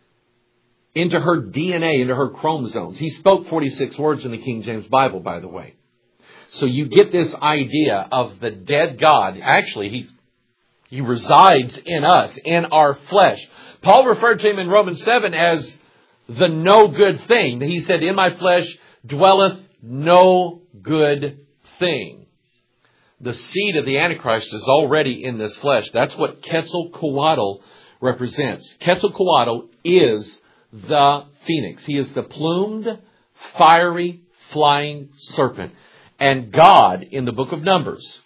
into her D N A, into her chromosomes. He spoke forty-six words in the King James Bible, by the way. So you get this idea of the dead God. Actually, he, he resides in us, in our flesh. Paul referred to him in Romans seven as the no good thing. He said, in my flesh dwelleth no good thing. The seed of the Antichrist is already in this flesh. That's what Quetzalcoatl represents. Quetzalcoatl is the phoenix. He is the plumed, fiery, flying serpent. And God, in the book of Numbers,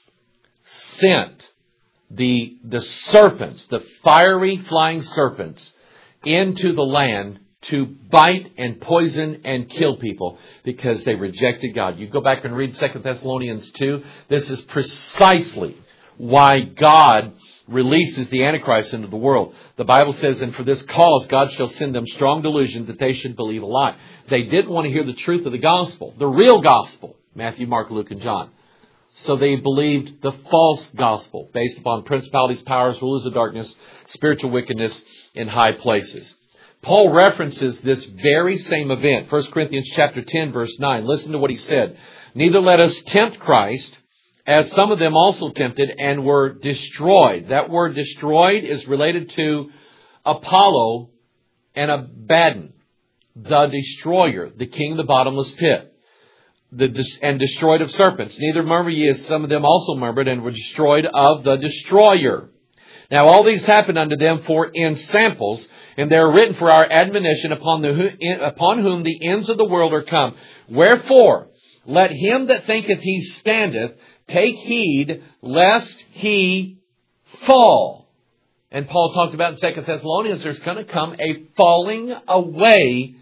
sent the, the serpents, the fiery, flying serpents, into the land to bite and poison and kill people because they rejected God. You go back and read Second Thessalonians two. This is precisely why God releases the Antichrist into the world. The Bible says, and for this cause God shall send them strong delusion that they should believe a lie. They didn't want to hear the truth of the gospel, the real gospel, Matthew, Mark, Luke, and John. So they believed the false gospel based upon principalities, powers, rulers of darkness, spiritual wickedness in high places. Paul references this very same event. First Corinthians chapter ten, verse nine. Listen to what he said. Neither let us tempt Christ, as some of them also tempted and were destroyed. That word destroyed is related to Apollo and Abaddon, the destroyer, the king of the bottomless pit, the and destroyed of serpents. Neither murmur ye, as some of them also murmured and were destroyed of the destroyer. Now all these happened unto them for in samples, and they are written for our admonition, upon the upon whom the ends of the world are come. Wherefore, let him that thinketh he standeth take heed lest he fall. And Paul talked about in Second Thessalonians, there's going to come a falling away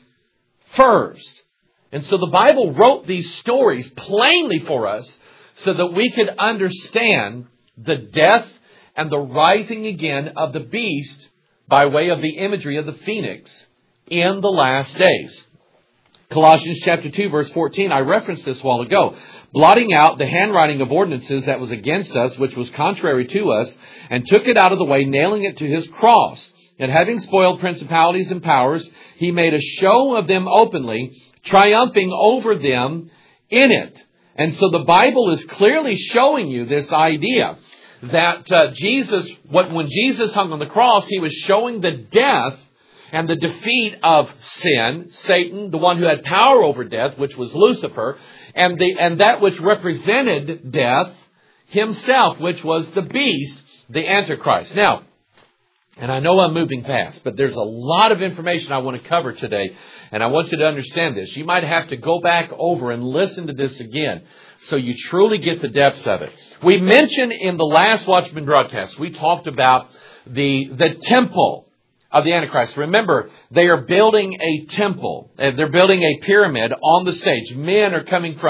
first. And so the Bible wrote these stories plainly for us so that we could understand the death and the rising again of the beast by way of the imagery of the phoenix in the last days. Colossians chapter two, verse fourteen, I referenced this a while ago. Blotting out the handwriting of ordinances that was against us, which was contrary to us, and took it out of the way, nailing it to his cross. And having spoiled principalities and powers, he made a show of them openly, triumphing over them in it. And so the Bible is clearly showing you this idea that uh, Jesus, what, when Jesus hung on the cross, he was showing the death and the defeat of sin, Satan, the one who had power over death, which was Lucifer, and the and that which represented death himself, which was the beast, the Antichrist. Now, and I know I'm moving fast, but there's a lot of information I want to cover today, and I want you to understand this. You might have to go back over and listen to this again so you truly get the depths of it. We mentioned in the last Watchman broadcast, we talked about the, the temple of the Antichrist. Remember, they are building a temple. They're building a pyramid on the stage. Men are coming from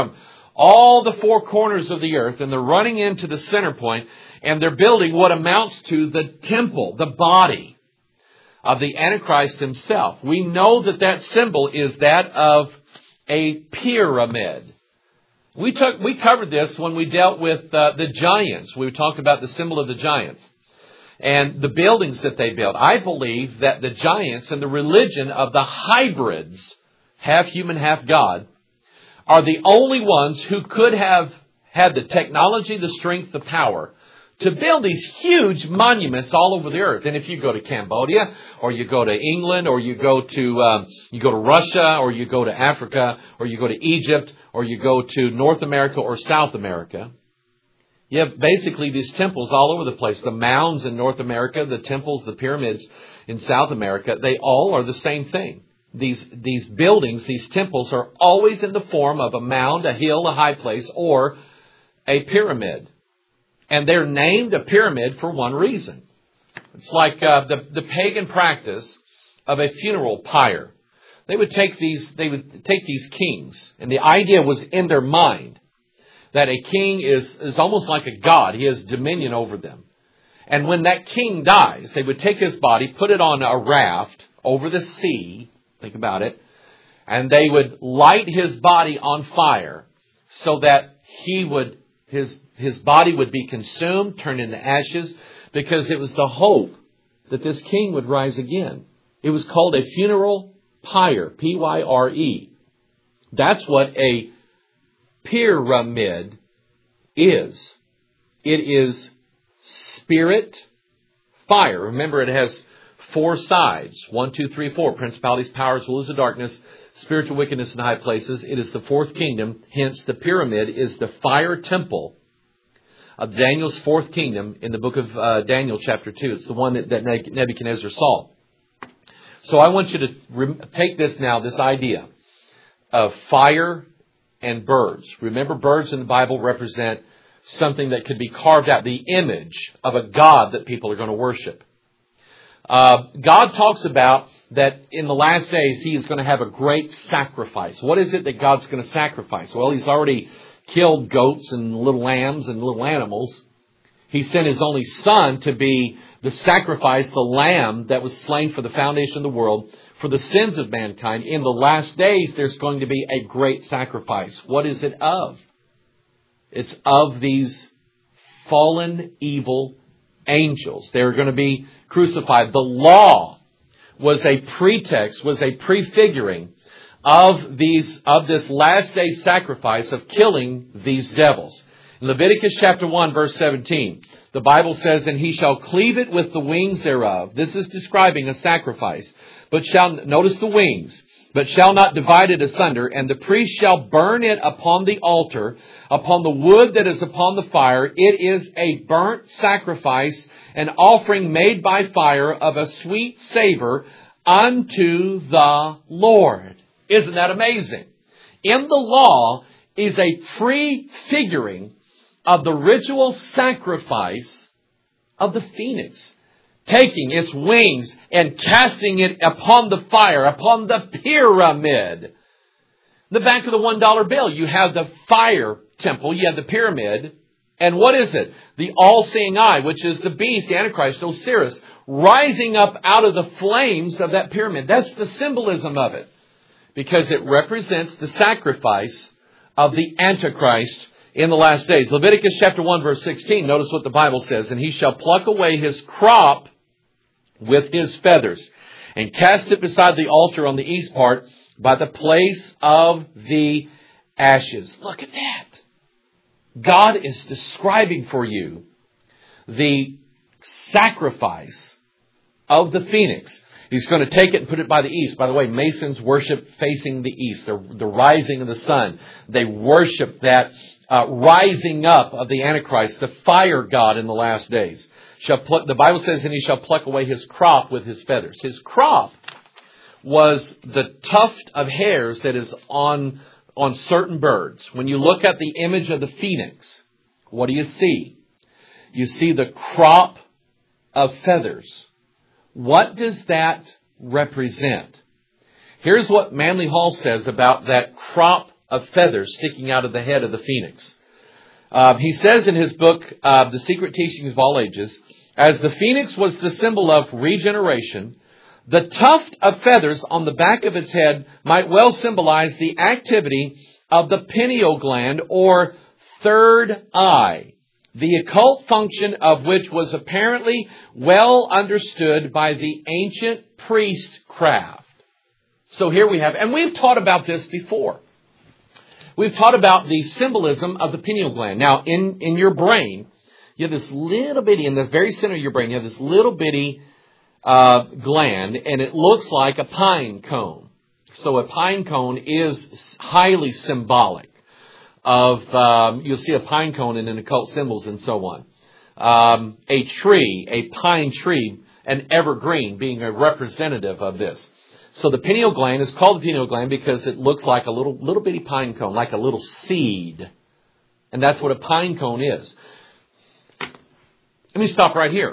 all the four corners of the earth, and they're running into the center point, and they're building what amounts to the temple, the body of the Antichrist himself. We know that that symbol is that of a pyramid. We took, we covered this when we dealt with uh, the giants. We talked about the symbol of the giants and the buildings that they built. I believe that the giants and the religion of the hybrids, half human, half God, are the only ones who could have had the technology, the strength, the power to build these huge monuments all over the earth. And if you go to Cambodia, or you go to England, or you go to um, you go to Russia, or you go to Africa, or you go to Egypt, or you go to North America or South America, you have basically these temples all over the place. The mounds in North America, the temples, the pyramids in South America, they all are the same thing. These, these buildings, these temples are always in the form of a mound, a hill, a high place, or a pyramid. And they're named a pyramid for one reason. It's like uh, the, the pagan practice of a funeral pyre. They would take these, they would take these kings, and the idea was in their mind that a king is, is almost like a god. He has dominion over them. And when that king dies, they would take his body, put it on a raft over the sea, think about it, and they would light his body on fire so that he would, his, his body would be consumed, turned into ashes, because it was the hope that this king would rise again. It was called a funeral pyre, P Y R E. That's what a pyramid is. It is spirit fire. Remember, it has four sides. One, two, three, four. Principalities, powers, rulers of darkness, spiritual wickedness in high places. It is the fourth kingdom. Hence, the pyramid is the fire temple of Daniel's fourth kingdom in the book of uh, Daniel chapter two. It's the one that, that Nebuchadnezzar saw. So I want you to re- take this now, this idea of fire and birds. Remember, birds in the Bible represent something that could be carved out, the image of a God that people are going to worship. Uh, God talks about that in the last days He is going to have a great sacrifice. What is it that God's going to sacrifice? Well, He's already killed goats and little lambs and little animals. He sent His only Son to be the sacrifice, the lamb that was slain for the foundation of the world, for the sins of mankind. In the last days, there's going to be a great sacrifice. What is it of? It's of these fallen, evil angels. They're going to be crucified. The law was a pretext, was a prefiguring of these, of this last day sacrifice of killing these devils. In Leviticus chapter one, verse seventeen, the Bible says, "And he shall cleave it with the wings thereof." This is describing a sacrifice. But shall, notice the wings, "but shall not divide it asunder, and the priest shall burn it upon the altar, upon the wood that is upon the fire. It is a burnt sacrifice, an offering made by fire of a sweet savor unto the Lord." Isn't that amazing? In the law is a prefiguring of the ritual sacrifice of the phoenix, taking its wings and casting it upon the fire, upon the pyramid. In the back of the one dollar bill, you have the fire temple, you have the pyramid, and what is it? The all-seeing eye, which is the beast, the Antichrist, Osiris, rising up out of the flames of that pyramid. That's the symbolism of it, because it represents the sacrifice of the Antichrist in the last days. Leviticus chapter one, verse sixteen, notice what the Bible says, "And he shall pluck away his crop with his feathers, and cast it beside the altar on the east part, by the place of the ashes." Look at that. God is describing for you the sacrifice of the phoenix. He's going to take it and put it by the east. By the way, Masons worship facing the east. The, the rising of the sun. They worship that uh, rising up of the Antichrist, the fire god in the last days. Shall pluck, the Bible says, "And he shall pluck away his crop with his feathers." His crop was the tuft of hairs that is on, on certain birds. When you look at the image of the phoenix, what do you see? You see the crop of feathers. What does that represent? Here's what Manly Hall says about that crop of feathers sticking out of the head of the phoenix. Uh, he says in his book, uh, The Secret Teachings of All Ages, as the phoenix was the symbol of regeneration, the tuft of feathers on the back of its head might well symbolize the activity of the pineal gland or third eye, the occult function of which was apparently well understood by the ancient priestcraft. So here we have, and we've taught about this before. We've taught about the symbolism of the pineal gland. Now, in, in your brain, you have this little bitty, in the very center of your brain, you have this little bitty uh, gland, and it looks like a pine cone. So a pine cone is highly symbolic of, um, you'll see a pine cone in occult symbols and so on. Um, a tree, a pine tree, an evergreen being a representative of this. So the pineal gland is called the pineal gland because it looks like a little little bitty pine cone, like a little seed. And that's what a pine cone is. Let me stop right here.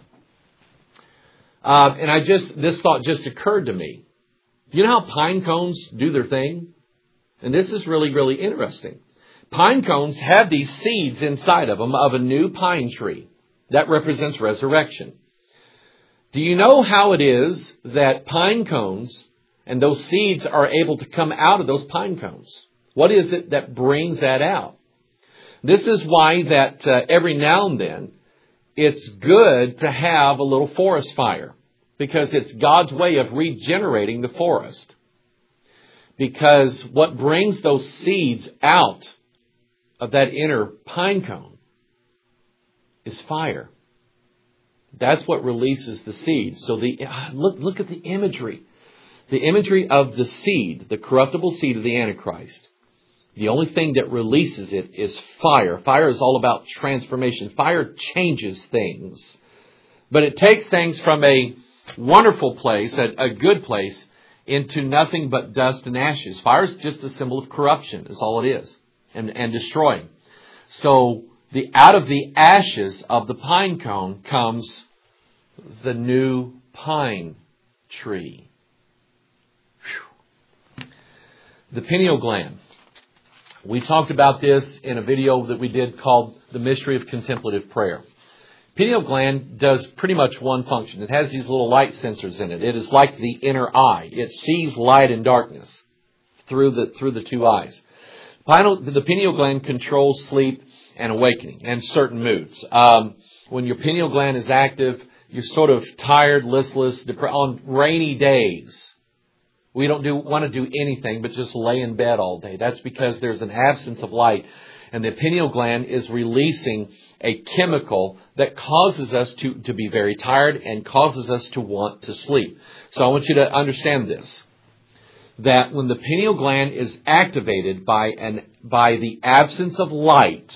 Uh, and I just, this thought just occurred to me. You know how pine cones do their thing? And this is really, really interesting. Pine cones have these seeds inside of them of a new pine tree. That represents resurrection. Do you know how it is that pine cones and those seeds are able to come out of those pine cones? What is it that brings that out? This is why that uh, every now and then it's good to have a little forest fire, because it's God's way of regenerating the forest. Because what brings those seeds out of that inner pine cone is fire. That's what releases the seed. So the look look at the imagery. The imagery of the seed, the corruptible seed of the Antichrist. The only thing that releases it is fire. Fire is all about transformation. Fire changes things. But it takes things from a wonderful place, a, a good place, into nothing but dust and ashes. Fire is just a symbol of corruption, is all it is, and, and destroying. So the out of the ashes of the pine cone comes the new pine tree. Whew. The pineal gland. We talked about this in a video that we did called The Mystery of Contemplative Prayer. Pineal gland does pretty much one function. It has these little light sensors in it. It is like the inner eye. It sees light and darkness through the through the two eyes. Pineal, the pineal gland controls sleep and awakening and certain moods. Um, when your pineal gland is active, you're sort of tired, listless, depre- on rainy days. We don't do want to do anything but just lay in bed all day. That's because there's an absence of light. And the pineal gland is releasing a chemical that causes us to, to be very tired and causes us to want to sleep. So I want you to understand this. That when the pineal gland is activated by an by the absence of light,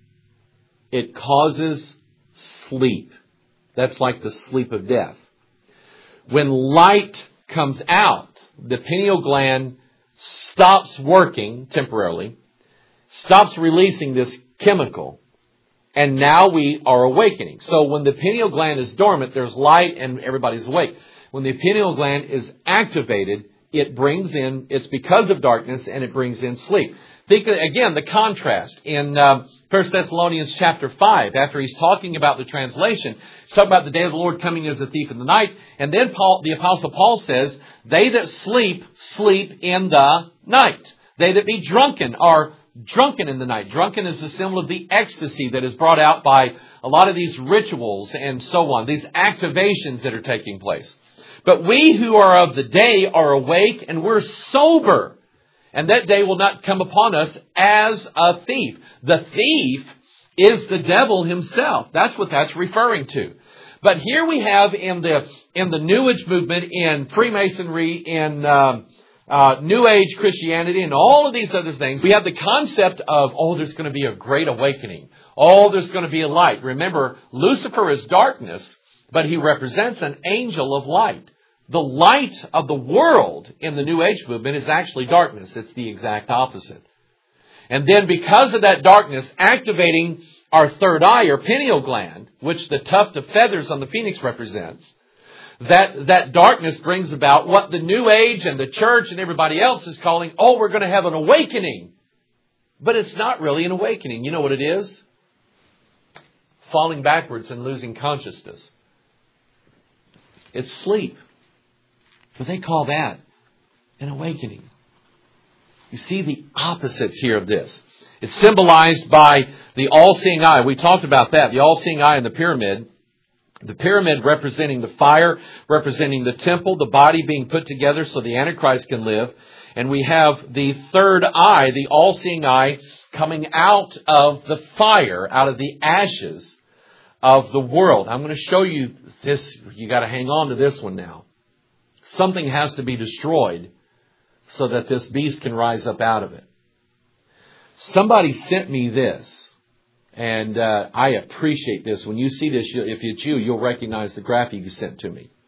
it causes sleep. That's like the sleep of death. When light comes out, the pineal gland stops working temporarily, stops releasing this chemical, and now we are awakening. So when the pineal gland is dormant, there's light and everybody's awake. When the pineal gland is activated, it brings in, it's because of darkness, and it brings in sleep. Think, again, the contrast in um, First Thessalonians chapter five, after he's talking about the translation, he's talking about the day of the Lord coming as a thief in the night. And then Paul, the Apostle Paul says, they that sleep, sleep in the night. They that be drunken are drunken in the night. Drunken is a symbol of the ecstasy that is brought out by a lot of these rituals and so on, these activations that are taking place. But we who are of the day are awake and we're sober. And that day will not come upon us as a thief. The thief is the devil himself. That's what that's referring to. But here we have in the in the New Age movement, in Freemasonry, in um, uh, New Age Christianity, and all of these other things, we have the concept of, oh, there's going to be a great awakening. Oh, there's going to be a light. Remember, Lucifer is darkness, but he represents an angel of light. The light of the world in the New Age movement is actually darkness. It's the exact opposite. And then because of that darkness activating our third eye or pineal gland, which the tuft of feathers on the phoenix represents, that, that darkness brings about what the New Age and the church and everybody else is calling, oh, we're going to have an awakening. But it's not really an awakening. You know what it is? Falling backwards and losing consciousness. It's sleep. But they call that an awakening. You see the opposites here of this. It's symbolized by the all-seeing eye. We talked about that. The all-seeing eye in the pyramid. The pyramid representing the fire, representing the temple, the body being put together so the Antichrist can live. And we have the third eye, the all-seeing eye, coming out of the fire, out of the ashes of the world. I'm going to show you this. You got to hang on to this one now. Something has to be destroyed so that this beast can rise up out of it. Somebody sent me this, and uh, I appreciate this. When you see this, if it's you, you'll recognize the graphic you sent to me.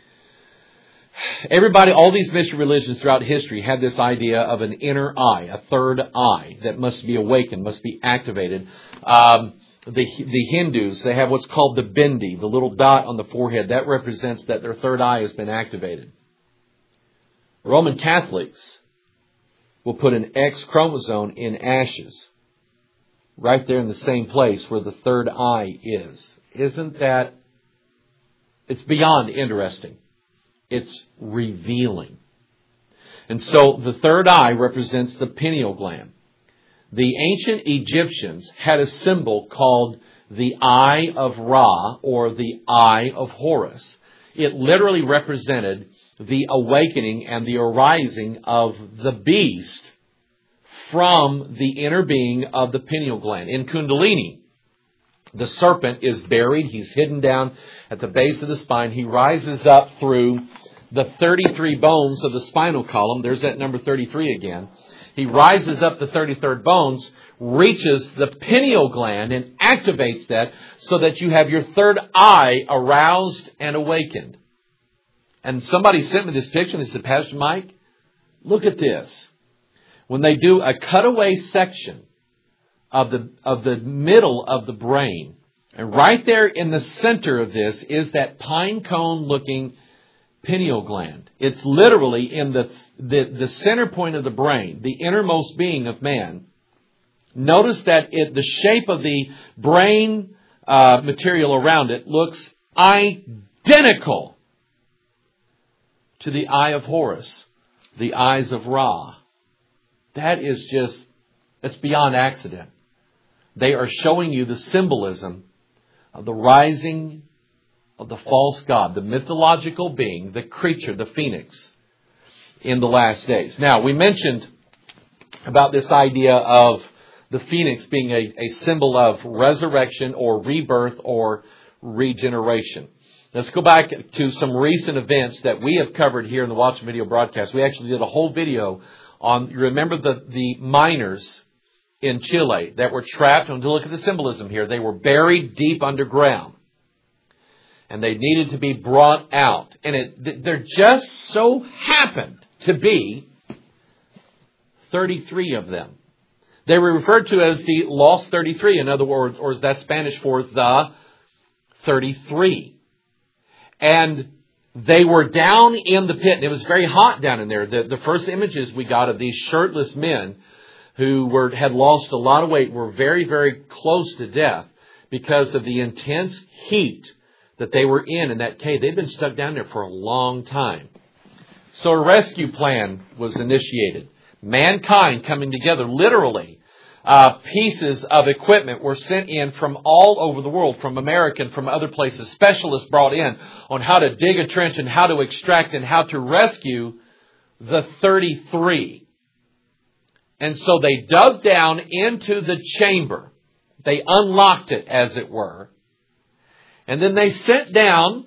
Everybody, all these mystery religions throughout history had this idea of an inner eye, a third eye that must be awakened, must be activated. Um, the, the Hindus, they have what's called the bindi, the little dot on the forehead. That represents that their third eye has been activated. Roman Catholics will put an X chromosome in ashes, right there in the same place where the third eye is. Isn't that, it's beyond interesting. It's revealing. And so the third eye represents the pineal gland. The ancient Egyptians had a symbol called the Eye of Ra, or the Eye of Horus. It literally represented the awakening and the arising of the beast from the inner being of the pineal gland. In Kundalini, the serpent is buried. He's hidden down at the base of the spine. He rises up through the thirty-three bones of the spinal column. There's that number thirty-three again. He rises up the thirty-third bones, reaches the pineal gland and activates that so that you have your third eye aroused and awakened. And somebody sent me this picture and they said, Pastor Mike, look at this. When they do a cutaway section of the, of the middle of the brain, and right there in the center of this is that pine cone looking pineal gland. It's literally in the, the, the center point of the brain, the innermost being of man. Notice that it, the shape of the brain uh, material around it looks identical to the Eye of Horus, the eyes of Ra. That is just, it's beyond accident. They are showing you the symbolism of the rising of the false god, the mythological being, the creature, the phoenix, in the last days. Now, we mentioned about this idea of the phoenix being a, a symbol of resurrection or rebirth or regeneration. Let's go back to some recent events that we have covered here in the Watchman Video broadcast. We actually did a whole video on, you remember the, the miners in Chile that were trapped, and to look at the symbolism here, they were buried deep underground. And they needed to be brought out. And it, there just so happened to be thirty-three of them. They were referred to as the Lost thirty-three, in other words, or is that Spanish for the thirty-three. And they were down in the pit, and it was very hot down in there. The, the first images we got of these shirtless men who were had lost a lot of weight were very, very close to death because of the intense heat that they were in in that cave. They'd been stuck down there for a long time. So a rescue plan was initiated. Mankind coming together, literally. Uh, pieces of equipment were sent in from all over the world, from America and from other places. Specialists brought in on how to dig a trench and how to extract and how to rescue the thirty-three. And so they dug down into the chamber. They unlocked it, as it were. And then they sent down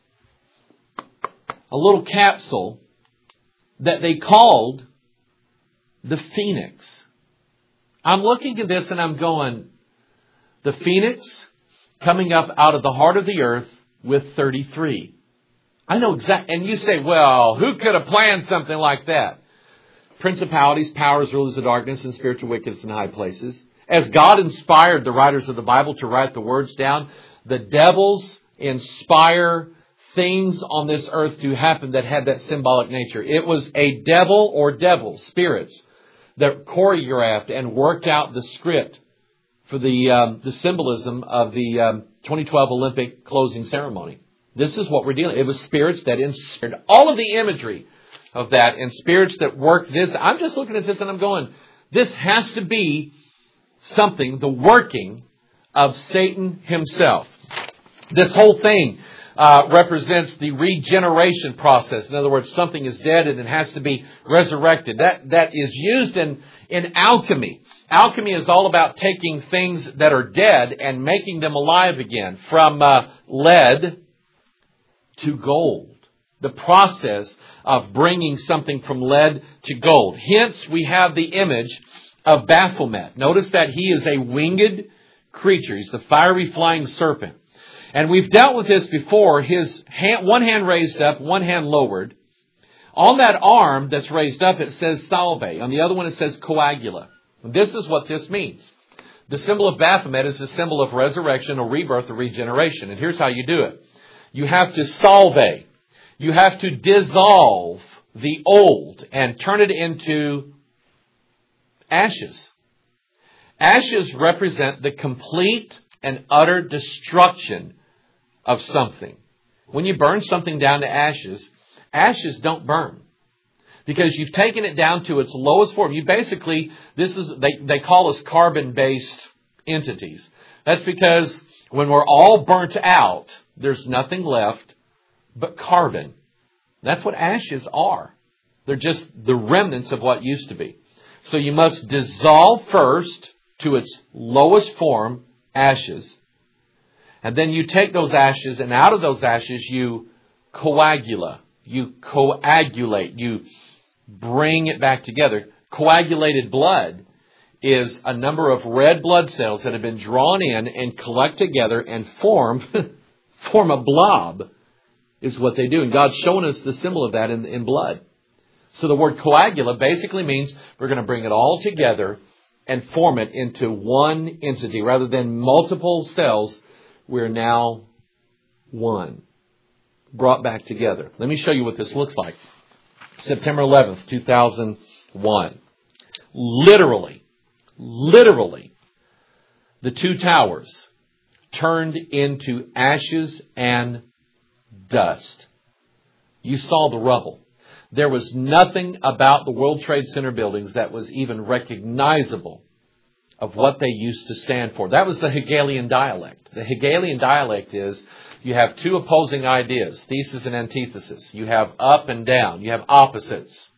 a little capsule that they called the Phoenix. I'm looking at this and I'm going, the Phoenix coming up out of the heart of the earth with thirty-three. I know exactly. And you say, well, who could have planned something like that? Principalities, powers, rulers of darkness, and spiritual wickedness in high places. As God inspired the writers of the Bible to write the words down, the devils inspire things on this earth to happen that had that symbolic nature. It was a devil or devils, spirits, that choreographed and worked out the script for the um, the symbolism of the um, twenty twelve Olympic closing ceremony. This is what we're dealing with. It was spirits that inspired all of the imagery of that and spirits that worked this. I'm just looking at this and I'm going, this has to be something, the working of Satan himself. This whole thing uh, represents the regeneration process. In other words, something is dead and it has to be resurrected. That that is used in, in alchemy. Alchemy is all about taking things that are dead and making them alive again. From uh, lead to gold. The process of bringing something from lead to gold. Hence, we have the image of Baphomet. Notice that he is a winged creature. He's the fiery flying serpent. And we've dealt with this before. His hand, one hand raised up, one hand lowered. On that arm that's raised up, it says salve. On the other one, it says coagula. And this is what this means. The symbol of Baphomet is a symbol of resurrection or rebirth or regeneration. And here's how you do it. You have to salve. You have to dissolve the old and turn it into ashes. Ashes represent the complete and utter destruction of something. When you burn something down to ashes, ashes don't burn. Because you've taken it down to its lowest form. You basically, this is, they, they call us carbon-based entities. That's because when we're all burnt out, there's nothing left but carbon. That's what ashes are. They're just the remnants of what used to be. So you must dissolve first to its lowest form, ashes. And then you take those ashes, and out of those ashes you coagula. You coagulate. You bring it back together. Coagulated blood is a number of red blood cells that have been drawn in and collect together and form, form a blob, is what they do. And God's showing us the symbol of that in, in blood. So the word coagula basically means we're going to bring it all together and form it into one entity. Rather than multiple cells, we're now one. Brought back together. Let me show you what this looks like. September eleventh, two thousand one. Literally, literally, the two towers turned into ashes and dust. You saw the rubble. There was nothing about the World Trade Center buildings that was even recognizable of what they used to stand for. That was the Hegelian dialect. The Hegelian dialect is you have two opposing ideas, thesis and antithesis. You have up and down. You have opposites.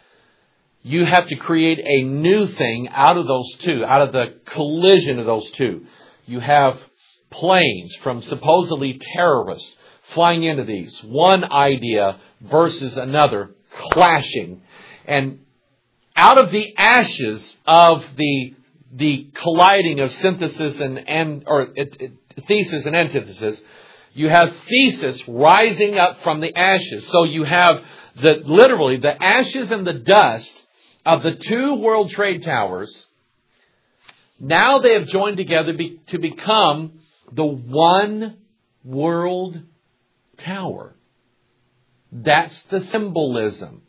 You have to create a new thing out of those two, out of the collision of those two. You have planes from supposedly terrorists flying into these. One idea versus another clashing. And out of the ashes of the the colliding of synthesis and, and or it, it, thesis and antithesis, you have thesis rising up from the ashes. So you have the literally the ashes and the dust of the two World Trade Towers. Now they have joined together be, to become the one World Tower. That's the symbolism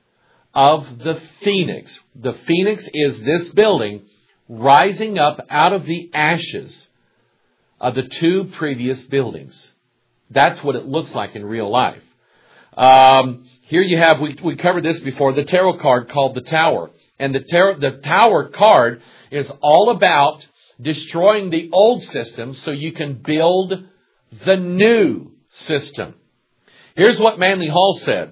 of the phoenix. The phoenix is this building rising up out of the ashes of the two previous buildings. That's what it looks like in real life. Um, here you have, we, we covered this before, the tarot card called the Tower. And the, tarot, the Tower card is all about destroying the old system so you can build the new system. Here's what Manly Hall said.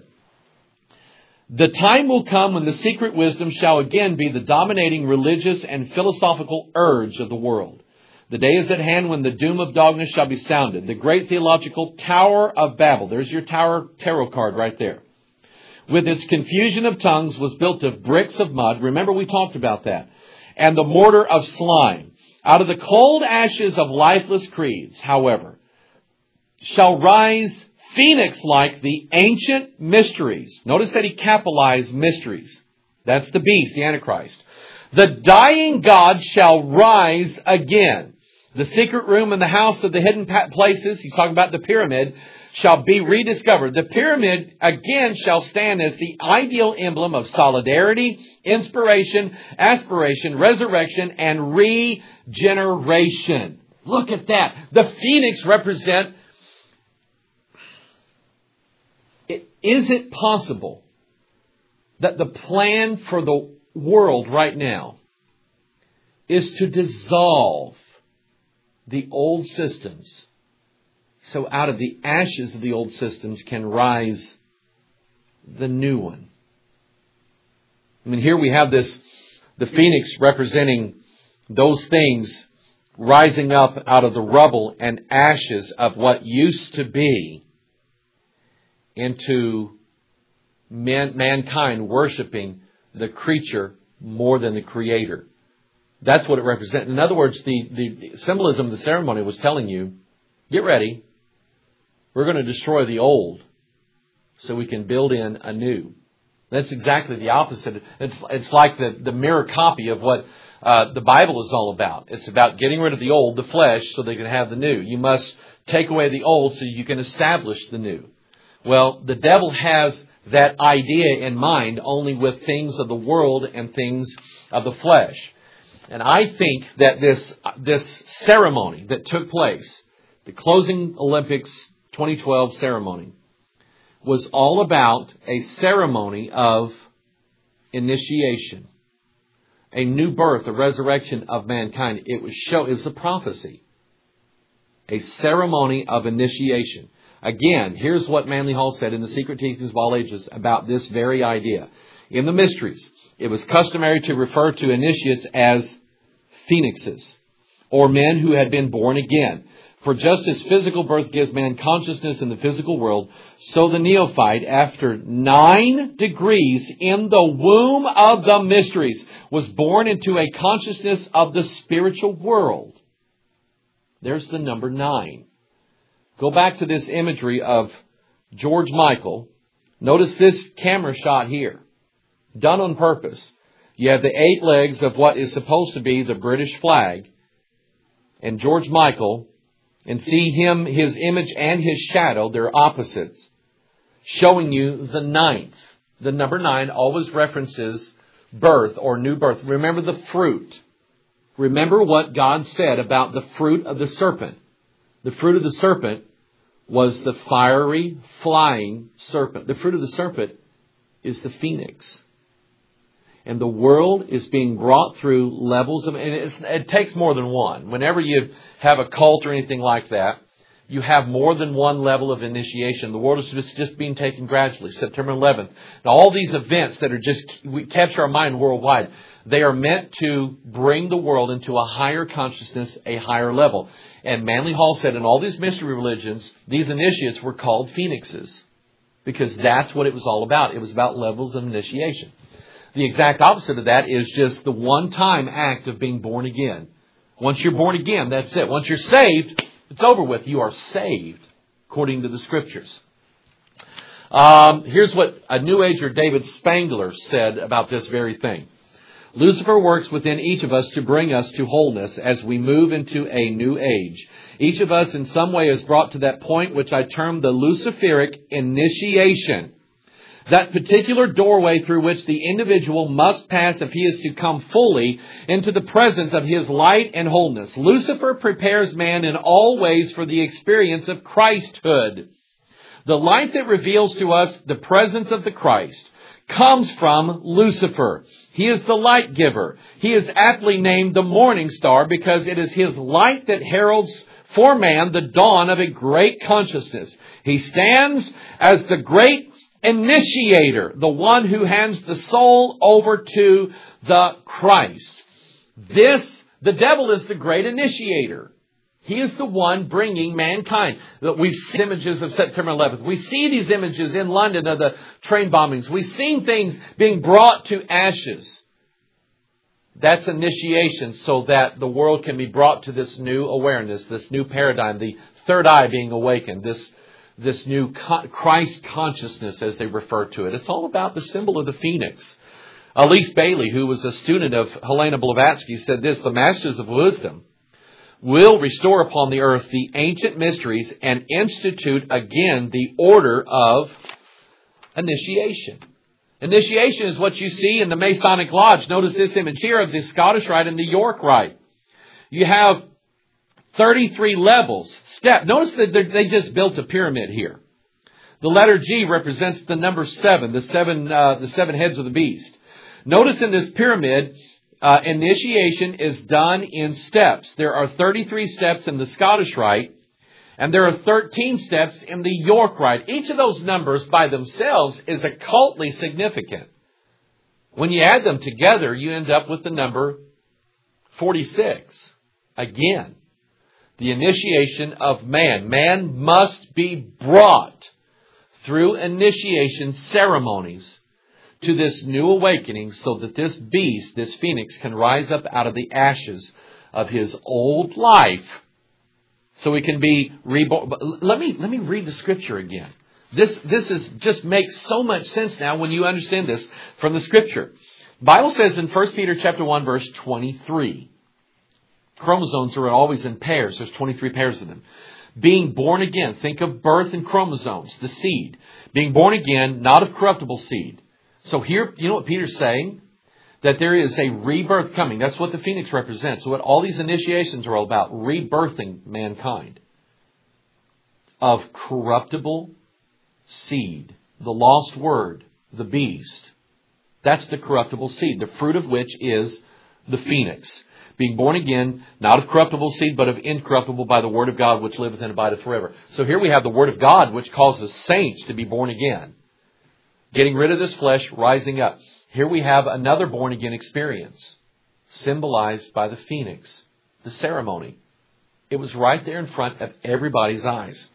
The time will come when the secret wisdom shall again be the dominating religious and philosophical urge of the world. The day is at hand when the doom of darkness shall be sounded. The great theological Tower of Babel. There's your Tower tarot card right there. With its confusion of tongues was built of bricks of mud. Remember we talked about that. And the mortar of slime. Out of the cold ashes of lifeless creeds, however, shall rise phoenix-like the ancient mysteries. Notice that he capitalized mysteries. That's the beast, the Antichrist. The dying God shall rise again. The secret room in the house of the hidden places, he's talking about the pyramid, shall be rediscovered. The pyramid, again, shall stand as the ideal emblem of solidarity, inspiration, aspiration, resurrection, and regeneration. Look at that. The phoenix represent... Is it possible that the plan for the world right now is to dissolve the old systems, so out of the ashes of the old systems can rise the new one? I mean, here we have this, the phoenix representing those things rising up out of the rubble and ashes of what used to be into man, mankind worshiping the creature more than the Creator. That's what it represents. In other words, the, the symbolism of the ceremony was telling you, get ready. We're going to destroy the old so we can build in a new. That's exactly the opposite. It's, it's like the, the mirror copy of what uh, the Bible is all about. It's about getting rid of the old, the flesh, so they can have the new. You must take away the old so you can establish the new. Well, the devil has that idea in mind only with things of the world and things of the flesh. And I think that this this ceremony that took place, the closing Olympics twenty twelve ceremony, was all about a ceremony of initiation, a new birth, a resurrection of mankind. It was show. It was a prophecy, a ceremony of initiation. Again, here's what Manly Hall said in the Secret Teachings of All Ages about this very idea. In the mysteries, it was customary to refer to initiates as phoenixes, or men who had been born again. For just as physical birth gives man consciousness in the physical world, so the neophyte, after nine degrees in the womb of the mysteries, was born into a consciousness of the spiritual world. There's the number nine. Go back to this imagery of George Michael. Notice this camera shot here. Done on purpose. You have the eight legs of what is supposed to be the British flag. And George Michael, and see him, his image and his shadow, they're opposites. Showing you the ninth. The number nine always references birth or new birth. Remember the fruit. Remember what God said about the fruit of the serpent. The fruit of the serpent was the fiery, flying serpent. The fruit of the serpent is the phoenix. And the world is being brought through levels of, and it's, it takes more than one. Whenever you have a cult or anything like that, you have more than one level of initiation. The world is just, just being taken gradually. September eleventh. Now, all these events that are just, we capture our mind worldwide, they are meant to bring the world into a higher consciousness, a higher level. And Manly Hall said in all these mystery religions, these initiates were called phoenixes. Because that's what it was all about. It was about levels of initiation. The exact opposite of that is just the one-time act of being born again. Once you're born again, that's it. Once you're saved, it's over with. You are saved, according to the Scriptures. Um, here's what a New Ager, David Spangler, said about this very thing. Lucifer works within each of us to bring us to wholeness as we move into a new age. Each of us in some way is brought to that point which I term the Luciferic initiation. That particular doorway through which the individual must pass if he is to come fully into the presence of his light and wholeness. Lucifer prepares man in all ways for the experience of Christhood. The light that reveals to us the presence of the Christ comes from Lucifer. He is the light giver. He is aptly named the morning star because it is his light that heralds for man the dawn of a great consciousness. He stands as the great initiator, the one who hands the soul over to the Christ. This, the devil is the great initiator. He is the one bringing mankind. We've seen images of September eleventh. We see these images in London of the train bombings. We've seen things being brought to ashes. That's initiation so that the world can be brought to this new awareness, this new paradigm, the third eye being awakened, this, this new Christ consciousness as they refer to it. It's all about the symbol of the phoenix. Elise Bailey, who was a student of Helena Blavatsky, said this: the masters of wisdom will restore upon the earth the ancient mysteries and institute again the order of initiation. Initiation is what you see in the Masonic Lodge. Notice this image here of the Scottish Rite and the York Rite. You have thirty-three levels. Step. Notice that they just built a pyramid here. The letter G represents the number seven, the seven, uh, the seven heads of the beast. Notice in this pyramid, uh, initiation is done in steps. There are thirty-three steps in the Scottish Rite, and there are thirteen steps in the York Rite. Each of those numbers by themselves is occultly significant. When you add them together, you end up with the number forty-six. Again, the initiation of man. Man must be brought through initiation ceremonies to this new awakening so that this beast, this phoenix, can rise up out of the ashes of his old life so he can be reborn. Let me, let me read the scripture again. This, this is just makes so much sense now when you understand this from the scripture. The Bible says in First Peter chapter one, verse twenty-three, chromosomes are always in pairs. There's twenty-three pairs of them. Being born again. Think of birth and chromosomes, the seed. Being born again, not of corruptible seed. So here, you know what Peter's saying? That there is a rebirth coming. That's what the phoenix represents. So what all these initiations are all about, rebirthing mankind. Of corruptible seed. The lost word, the beast. That's the corruptible seed, the fruit of which is the phoenix. Being born again, not of corruptible seed, but of incorruptible by the word of God, which liveth and abideth forever. So here we have the word of God, which causes saints to be born again. Getting rid of this flesh, rising up. Here we have another born again experience, symbolized by the phoenix, the ceremony. It was right there in front of everybody's eyes.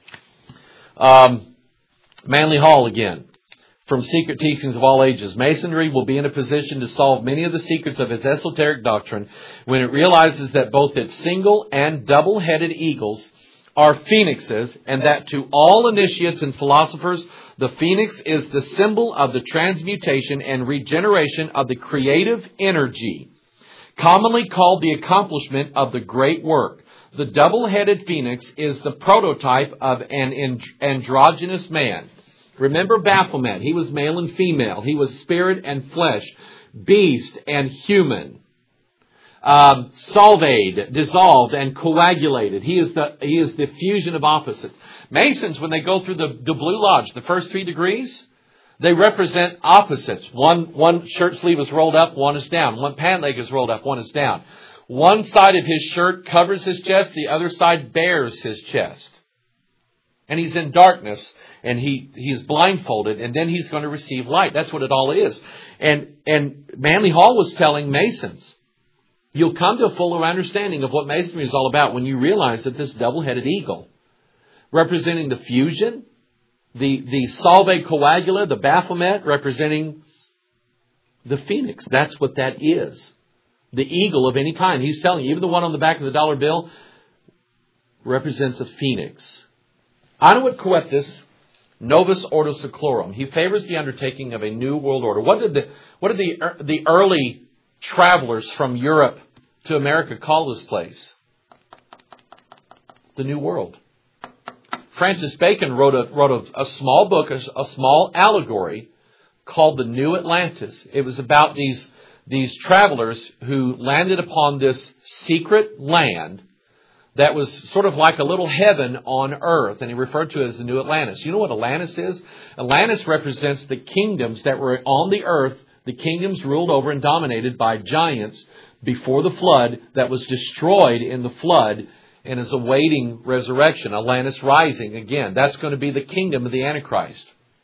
Um, Manly Hall again. From Secret Teachings of All Ages. Masonry will be in a position to solve many of the secrets of its esoteric doctrine when it realizes that both its single and double-headed eagles are phoenixes, and that to all initiates and philosophers, the phoenix is the symbol of the transmutation and regeneration of the creative energy, commonly called the accomplishment of the great work. The double-headed phoenix is the prototype of an androgynous man. Remember Baphomet. He was male and female. He was spirit and flesh, beast and human. Um, solvate, dissolved and coagulated. He is the he is the fusion of opposites. Masons, when they go through the, the Blue Lodge, the first three degrees, they represent opposites. One one shirt sleeve is rolled up, one is down. One pant leg is rolled up, one is down. One side of his shirt covers his chest, the other side bears his chest. And he's in darkness, and he, he is blindfolded, and then he's going to receive light. That's what it all is. And, and Manly Hall was telling Masons, you'll come to a fuller understanding of what Masonry is all about when you realize that this double-headed eagle, representing the fusion, the, the Salve Coagula, the Baphomet, representing the phoenix. That's what that is. The eagle of any kind. He's telling you, even the one on the back of the dollar bill represents a phoenix. Annuit Coeptis Novus Ordo Seclorum. He favors the undertaking of a new world order. What did the what did the the early travelers from Europe to America call this place? The New World. Francis Bacon wrote a wrote a, a small book, a, a small allegory called The New Atlantis. It was about these these travelers who landed upon this secret land that was sort of like a little heaven on earth, and he referred to it as the New Atlantis. You know what Atlantis is? Atlantis represents the kingdoms that were on the earth, the kingdoms ruled over and dominated by giants before the flood, that was destroyed in the flood and is awaiting resurrection. Atlantis rising again. That's going to be the kingdom of the Antichrist.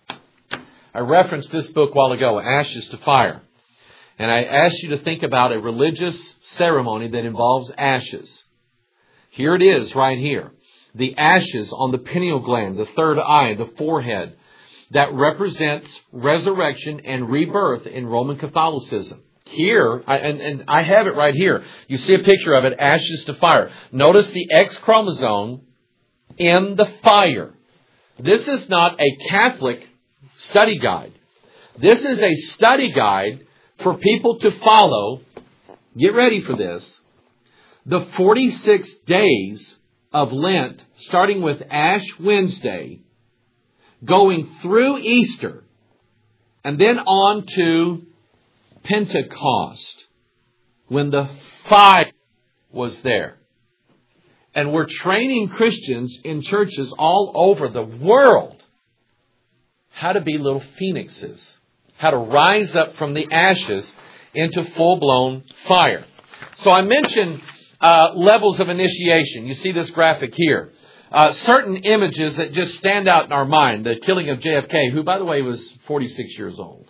I referenced this book a while ago, Ashes to Fire. And I asked you to think about a religious ceremony that involves ashes. Here it is right here. The ashes on the pineal gland, the third eye, the forehead. That represents resurrection and rebirth in Roman Catholicism. Here, I, and, and I have it right here. You see a picture of it, ashes to fire. Notice the X chromosome in the fire. This is not a Catholic study guide. This is a study guide for people to follow. Get ready for this. the forty-six days of Lent, starting with Ash Wednesday, going through Easter, and then on to Pentecost, when the fire was there. And we're training Christians in churches all over the world how to be little phoenixes, how to rise up from the ashes into full-blown fire. So I mentioned uh, levels of initiation. You see this graphic here. Uh, certain images that just stand out in our mind. The killing of J F K, who, by the way, was forty-six years old.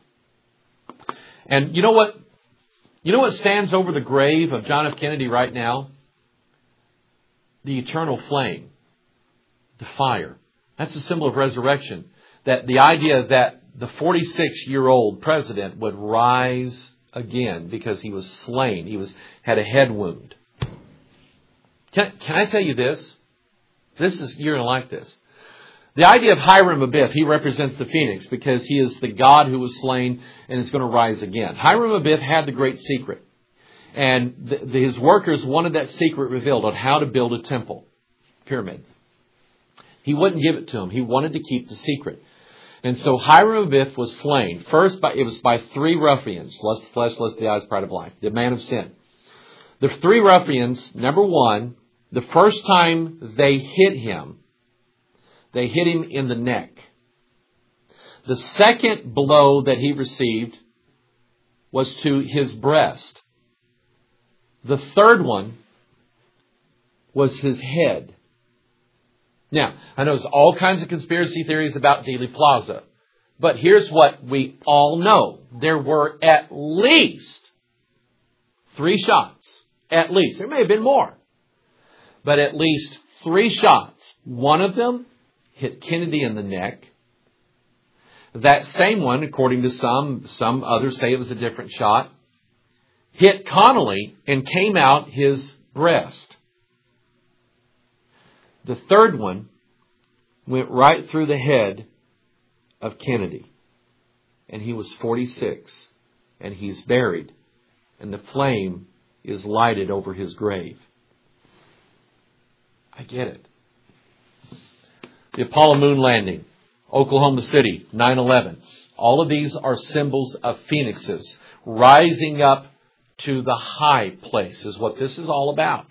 And you know what? You know what stands over the grave of John F. Kennedy right now? The eternal flame. The fire. That's a symbol of resurrection. That the idea that the forty-six-year-old president would rise again because he was slain. He was had a head wound. Can, can I tell you this? This is, you're going to like this. The idea of Hiram Abiff, he represents the phoenix because he is the God who was slain and is going to rise again. Hiram Abiff had the great secret. And the, the, his workers wanted that secret revealed on how to build a temple, pyramid. He wouldn't give it to them. He wanted to keep the secret. And so Hiram Abiff was slain. First, by, it was by three ruffians. Lust of the flesh, lust of the eyes, pride of life. The man of sin. The three ruffians, number one, the first time they hit him, they hit him in the neck. The second blow that he received was to his breast. The third one was his head. Now, I know there's all kinds of conspiracy theories about Dealey Plaza. But here's what we all know. There were at least three shots. At least. There may have been more. But at least three shots. One of them hit Kennedy in the neck. That same one, according to some, some others say it was a different shot, hit Connolly and came out his breast. The third one went right through the head of Kennedy. And he was forty-six. And he's buried. And the flame is lighted over his grave. I get it. The Apollo moon landing, Oklahoma City, nine eleven. All of these are symbols of phoenixes rising up to the high place is what this is all about.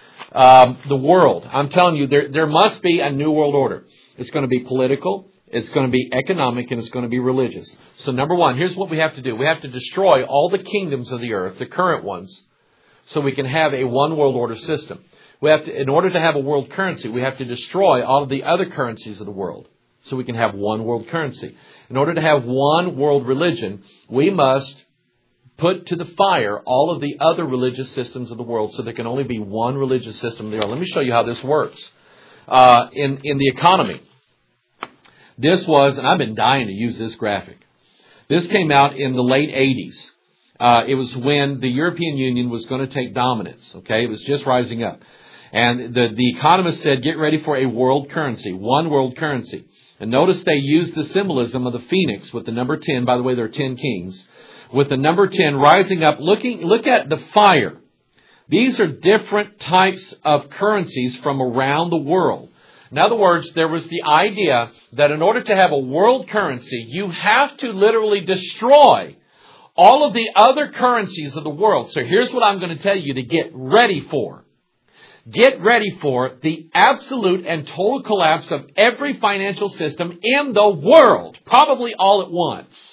Um, the world. I'm telling you, there, there must be a new world order. It's going to be political, it's going to be economic, and it's going to be religious. So number one, here's what we have to do. We have to destroy all the kingdoms of the earth, the current ones, so we can have a one world order system. We have to, in order to have a world currency, we have to destroy all of the other currencies of the world so we can have one world currency. In order to have one world religion, we must put to the fire all of the other religious systems of the world so there can only be one religious system of the world. Let me show you how this works. Uh, in, in the economy, this was, and I've been dying to use this graphic. This came out in the late eighties. Uh, it was when the European Union was going to take dominance. Okay, it was just rising up. And the, the economist said, get ready for a world currency, one world currency. And notice they used the symbolism of the phoenix with the number ten. By the way, there are ten kings. With the number ten rising up, looking, look at the fire. These are different types of currencies from around the world. In other words, there was the idea that in order to have a world currency, you have to literally destroy all of the other currencies of the world. So here's what I'm going to tell you to get ready for. Get ready for the absolute and total collapse of every financial system in the world, probably all at once.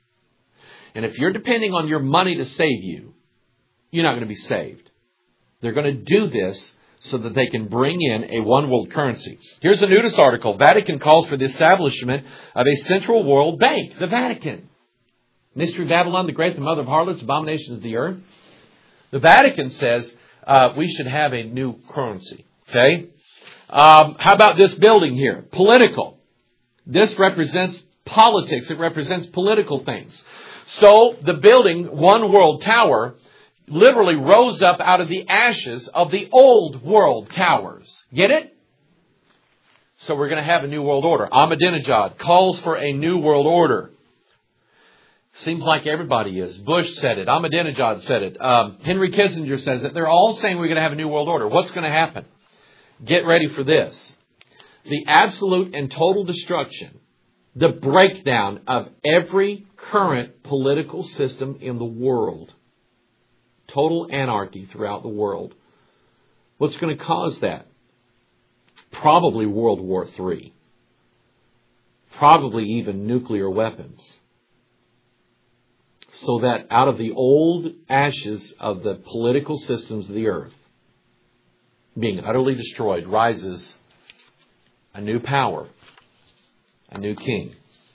And if you're depending on your money to save you, you're not going to be saved. They're going to do this so that they can bring in a one world currency. Here's a Nudist article. Vatican calls for the establishment of a central world bank. The Vatican. Mystery of Babylon, the great, the mother of harlots, abominations of the earth. The Vatican says uh, we should have a new currency. Okay? Um, how about this building here? Political. This represents politics. It represents political things. So the building, One World Tower, literally rose up out of the ashes of the old world towers. Get it? So we're going to have a new world order. Ahmadinejad calls for a new world order. Seems like everybody is. Bush said it. Ahmadinejad said it. Um, Henry Kissinger says it. They're all saying we're going to have a new world order. What's going to happen? Get ready for this. The absolute and total destruction, the breakdown of every current political system in the world. Total anarchy throughout the world. What's going to cause that? Probably World War Three. Probably even nuclear weapons. So that out of the old ashes of the political systems of the earth, being utterly destroyed, rises a new power, a new king.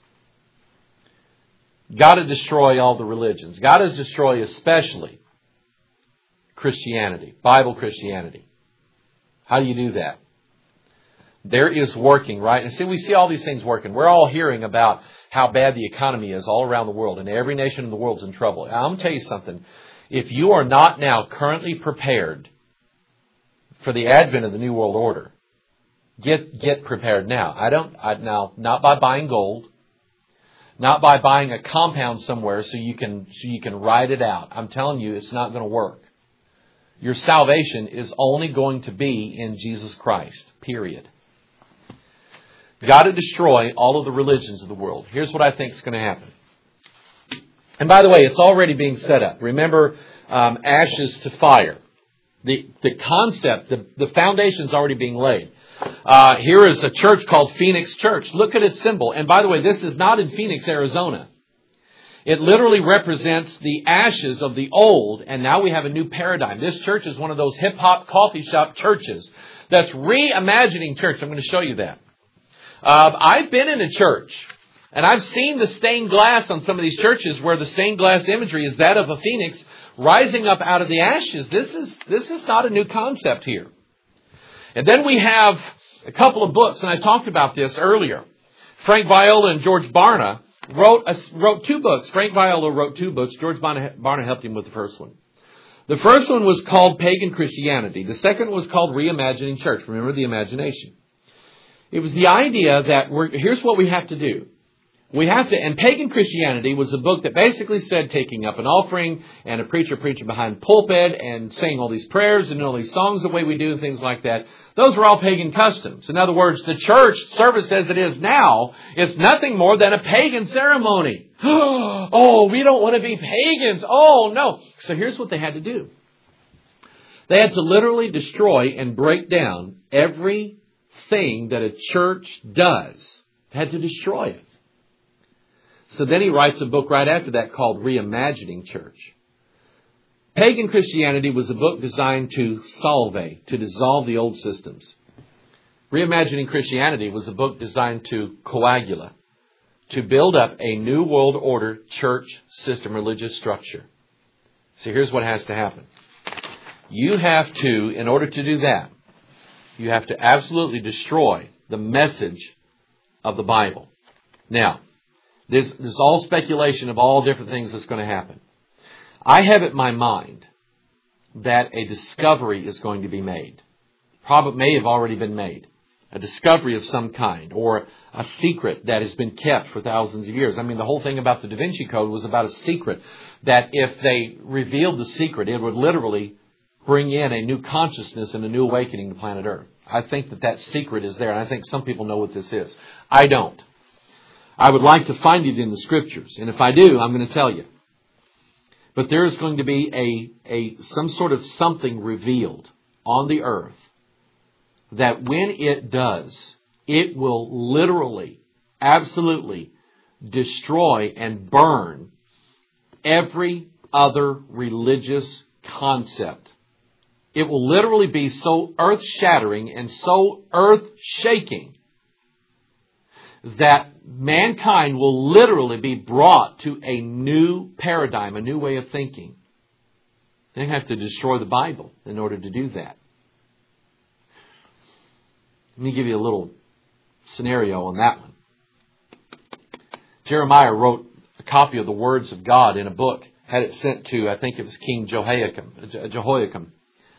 Got to destroy all the religions. Got to destroy especially Christianity, Bible Christianity. How do you do that? There is working, right? And see, we see all these things working. We're all hearing about how bad the economy is all around the world, and every nation in the world is in trouble. I'm going to tell you something. If you are not now currently prepared for the advent of the New World Order, get get prepared now. I don't I, now not by buying gold, not by buying a compound somewhere so you can so you can ride it out. I'm telling you, it's not going to work. Your salvation is only going to be in Jesus Christ. Period. Got to destroy all of the religions of the world. Here's what I think is going to happen. And by the way, it's already being set up. Remember, um, ashes to fire. The the concept, the, the foundation is already being laid. Uh, here is a church called Phoenix Church. Look at its symbol. And by the way, this is not in Phoenix, Arizona. It literally represents the ashes of the old, and now we have a new paradigm. This church is one of those hip-hop coffee shop churches that's reimagining church. I'm going to show you that. Uh, I've been in a church, and I've seen the stained glass on some of these churches where the stained glass imagery is that of a phoenix rising up out of the ashes. This is this is not a new concept here. And then we have a couple of books, and I talked about this earlier. Frank Viola and George Barna wrote a, wrote two books. Frank Viola wrote two books. George Barna, Barna helped him with the first one. The first one was called Pagan Christianity. The second was called Reimagining Church. Remember the imagination. It was the idea that we're, here's what we have to do. We have to, and Pagan Christianity was a book that basically said taking up an offering and a preacher preaching behind pulpit and saying all these prayers and all these songs the way we do and things like that. Those were all pagan customs. In other words, the church service as it is now is nothing more than a pagan ceremony. Oh, we don't want to be pagans. Oh, no. So here's what they had to do. They had to literally destroy and break down every thing that a church does. They had to destroy it. So then he writes a book right after that called Reimagining Church. Pagan Christianity was a book designed to solve, to dissolve the old systems. Reimagining Christianity was a book designed to coagula, to build up a new world order church system, religious structure. So here's what has to happen. You have to, in order to do that, you have to absolutely destroy the message of the Bible. Now, There's, there's all speculation of all different things that's going to happen. I have it in my mind that a discovery is going to be made. Probably may have already been made. A discovery of some kind, or a secret that has been kept for thousands of years. I mean, the whole thing about the Da Vinci Code was about a secret that if they revealed the secret, it would literally bring in a new consciousness and a new awakening to planet Earth. I think that that secret is there, and I think some people know what this is. I don't. I would like to find it in the Scriptures, and if I do, I'm going to tell you. But there is going to be a, a some sort of something revealed on the earth that when it does, it will literally, absolutely destroy and burn every other religious concept. It will literally be so earth-shattering and so earth-shaking that mankind will literally be brought to a new paradigm, a new way of thinking. They have to destroy the Bible in order to do that. Let me give you a little scenario on that one. Jeremiah wrote a copy of the words of God in a book, had it sent to, I think it was King Jehoiakim. Jehoiakim.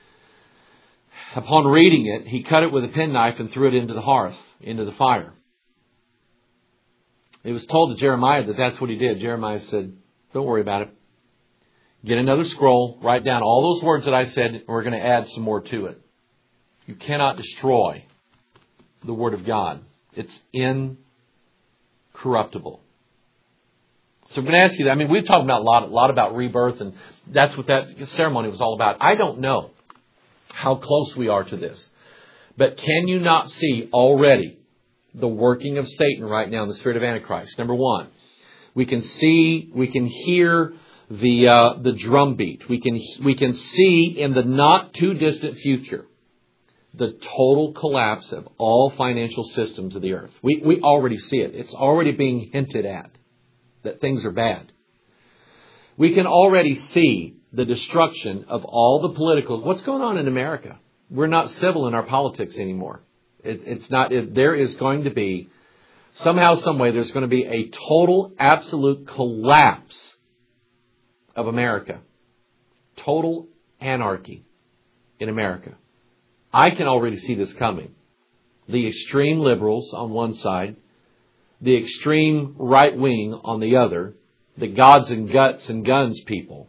Upon reading it, he cut it with a penknife and threw it into the hearth, into the fire. It was told to Jeremiah that that's what he did. Jeremiah said, Don't worry about it. Get another scroll, write down all those words that I said, and we're going to add some more to it. You cannot destroy the Word of God. It's incorruptible. So I'm going to ask you that. I mean, we've talked about a lot, a lot about rebirth, and that's what that ceremony was all about. I don't know how close we are to this. But can you not see already the working of Satan right now in the spirit of Antichrist? Number one, we can see, we can hear the uh, the drumbeat. We can we can see in the not too distant future the total collapse of all financial systems of the earth. We we already see it. It's already being hinted at that things are bad. We can already see the destruction of all the political. What's going on in America? We're not civil in our politics anymore. It, it's not. It, there is going to be somehow, some way. There's going to be a total, absolute collapse of America. Total anarchy in America. I can already see this coming. The extreme liberals on one side, the extreme right wing on the other, the gods and guts and guns people.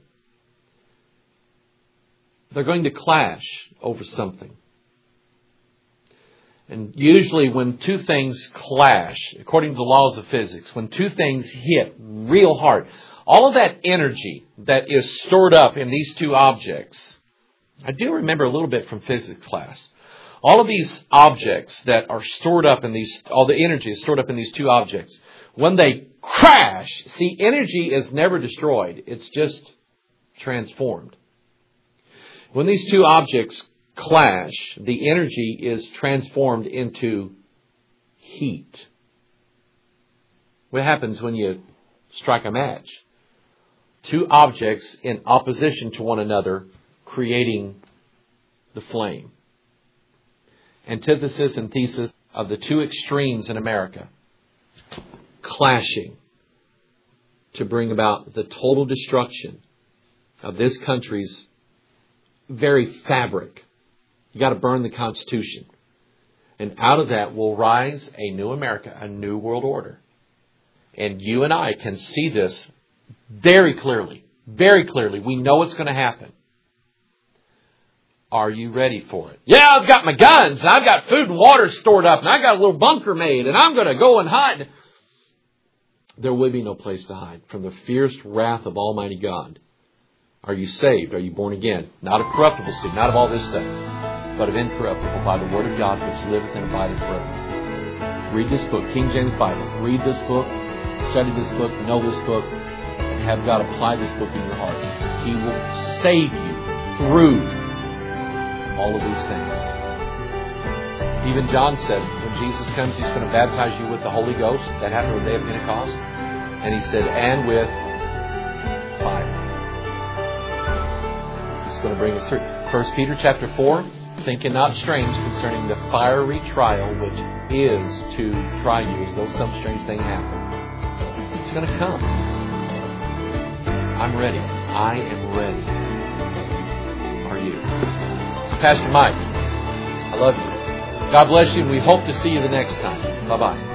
They're going to clash over something. And usually when two things clash, according to the laws of physics, when two things hit real hard, all of that energy that is stored up in these two objects, I do remember a little bit from physics class. All of these objects that are stored up in these, all the energy is stored up in these two objects. When they crash, see, energy is never destroyed. It's just transformed. When these two objects clash, the energy is transformed into heat. What happens when you strike a match? Two objects in opposition to one another, creating the flame. Antithesis and thesis of the two extremes in America, clashing to bring about the total destruction of this country's very fabric. You got to burn the Constitution. And out of that will rise a new America, a new world order. And you and I can see this very clearly. Very clearly. We know it's going to happen. Are you ready for it? Yeah, I've got my guns. And I've got food and water stored up. And I've got a little bunker made. And I'm going to go and hide. There will be no place to hide from the fierce wrath of Almighty God. Are you saved? Are you born again? Not of corruptible seed, not of all this stuff, but of incorruptible by the Word of God which liveth and abideth forever. Read this book, King James Bible. Read this book, study this book, know this book, and have God apply this book in your heart. He will save you through all of these things. Even John said, when Jesus comes, He's going to baptize you with the Holy Ghost. That happened on the day of Pentecost. And He said, and with fire. Going to bring us through. First Peter chapter four, thinking not strange concerning the fiery trial which is to try you as though some strange thing happened. It's going to come. I'm ready. I am ready. Are you? It's Pastor Mike. I love you. God bless you, and we hope to see you the next time. Bye-bye.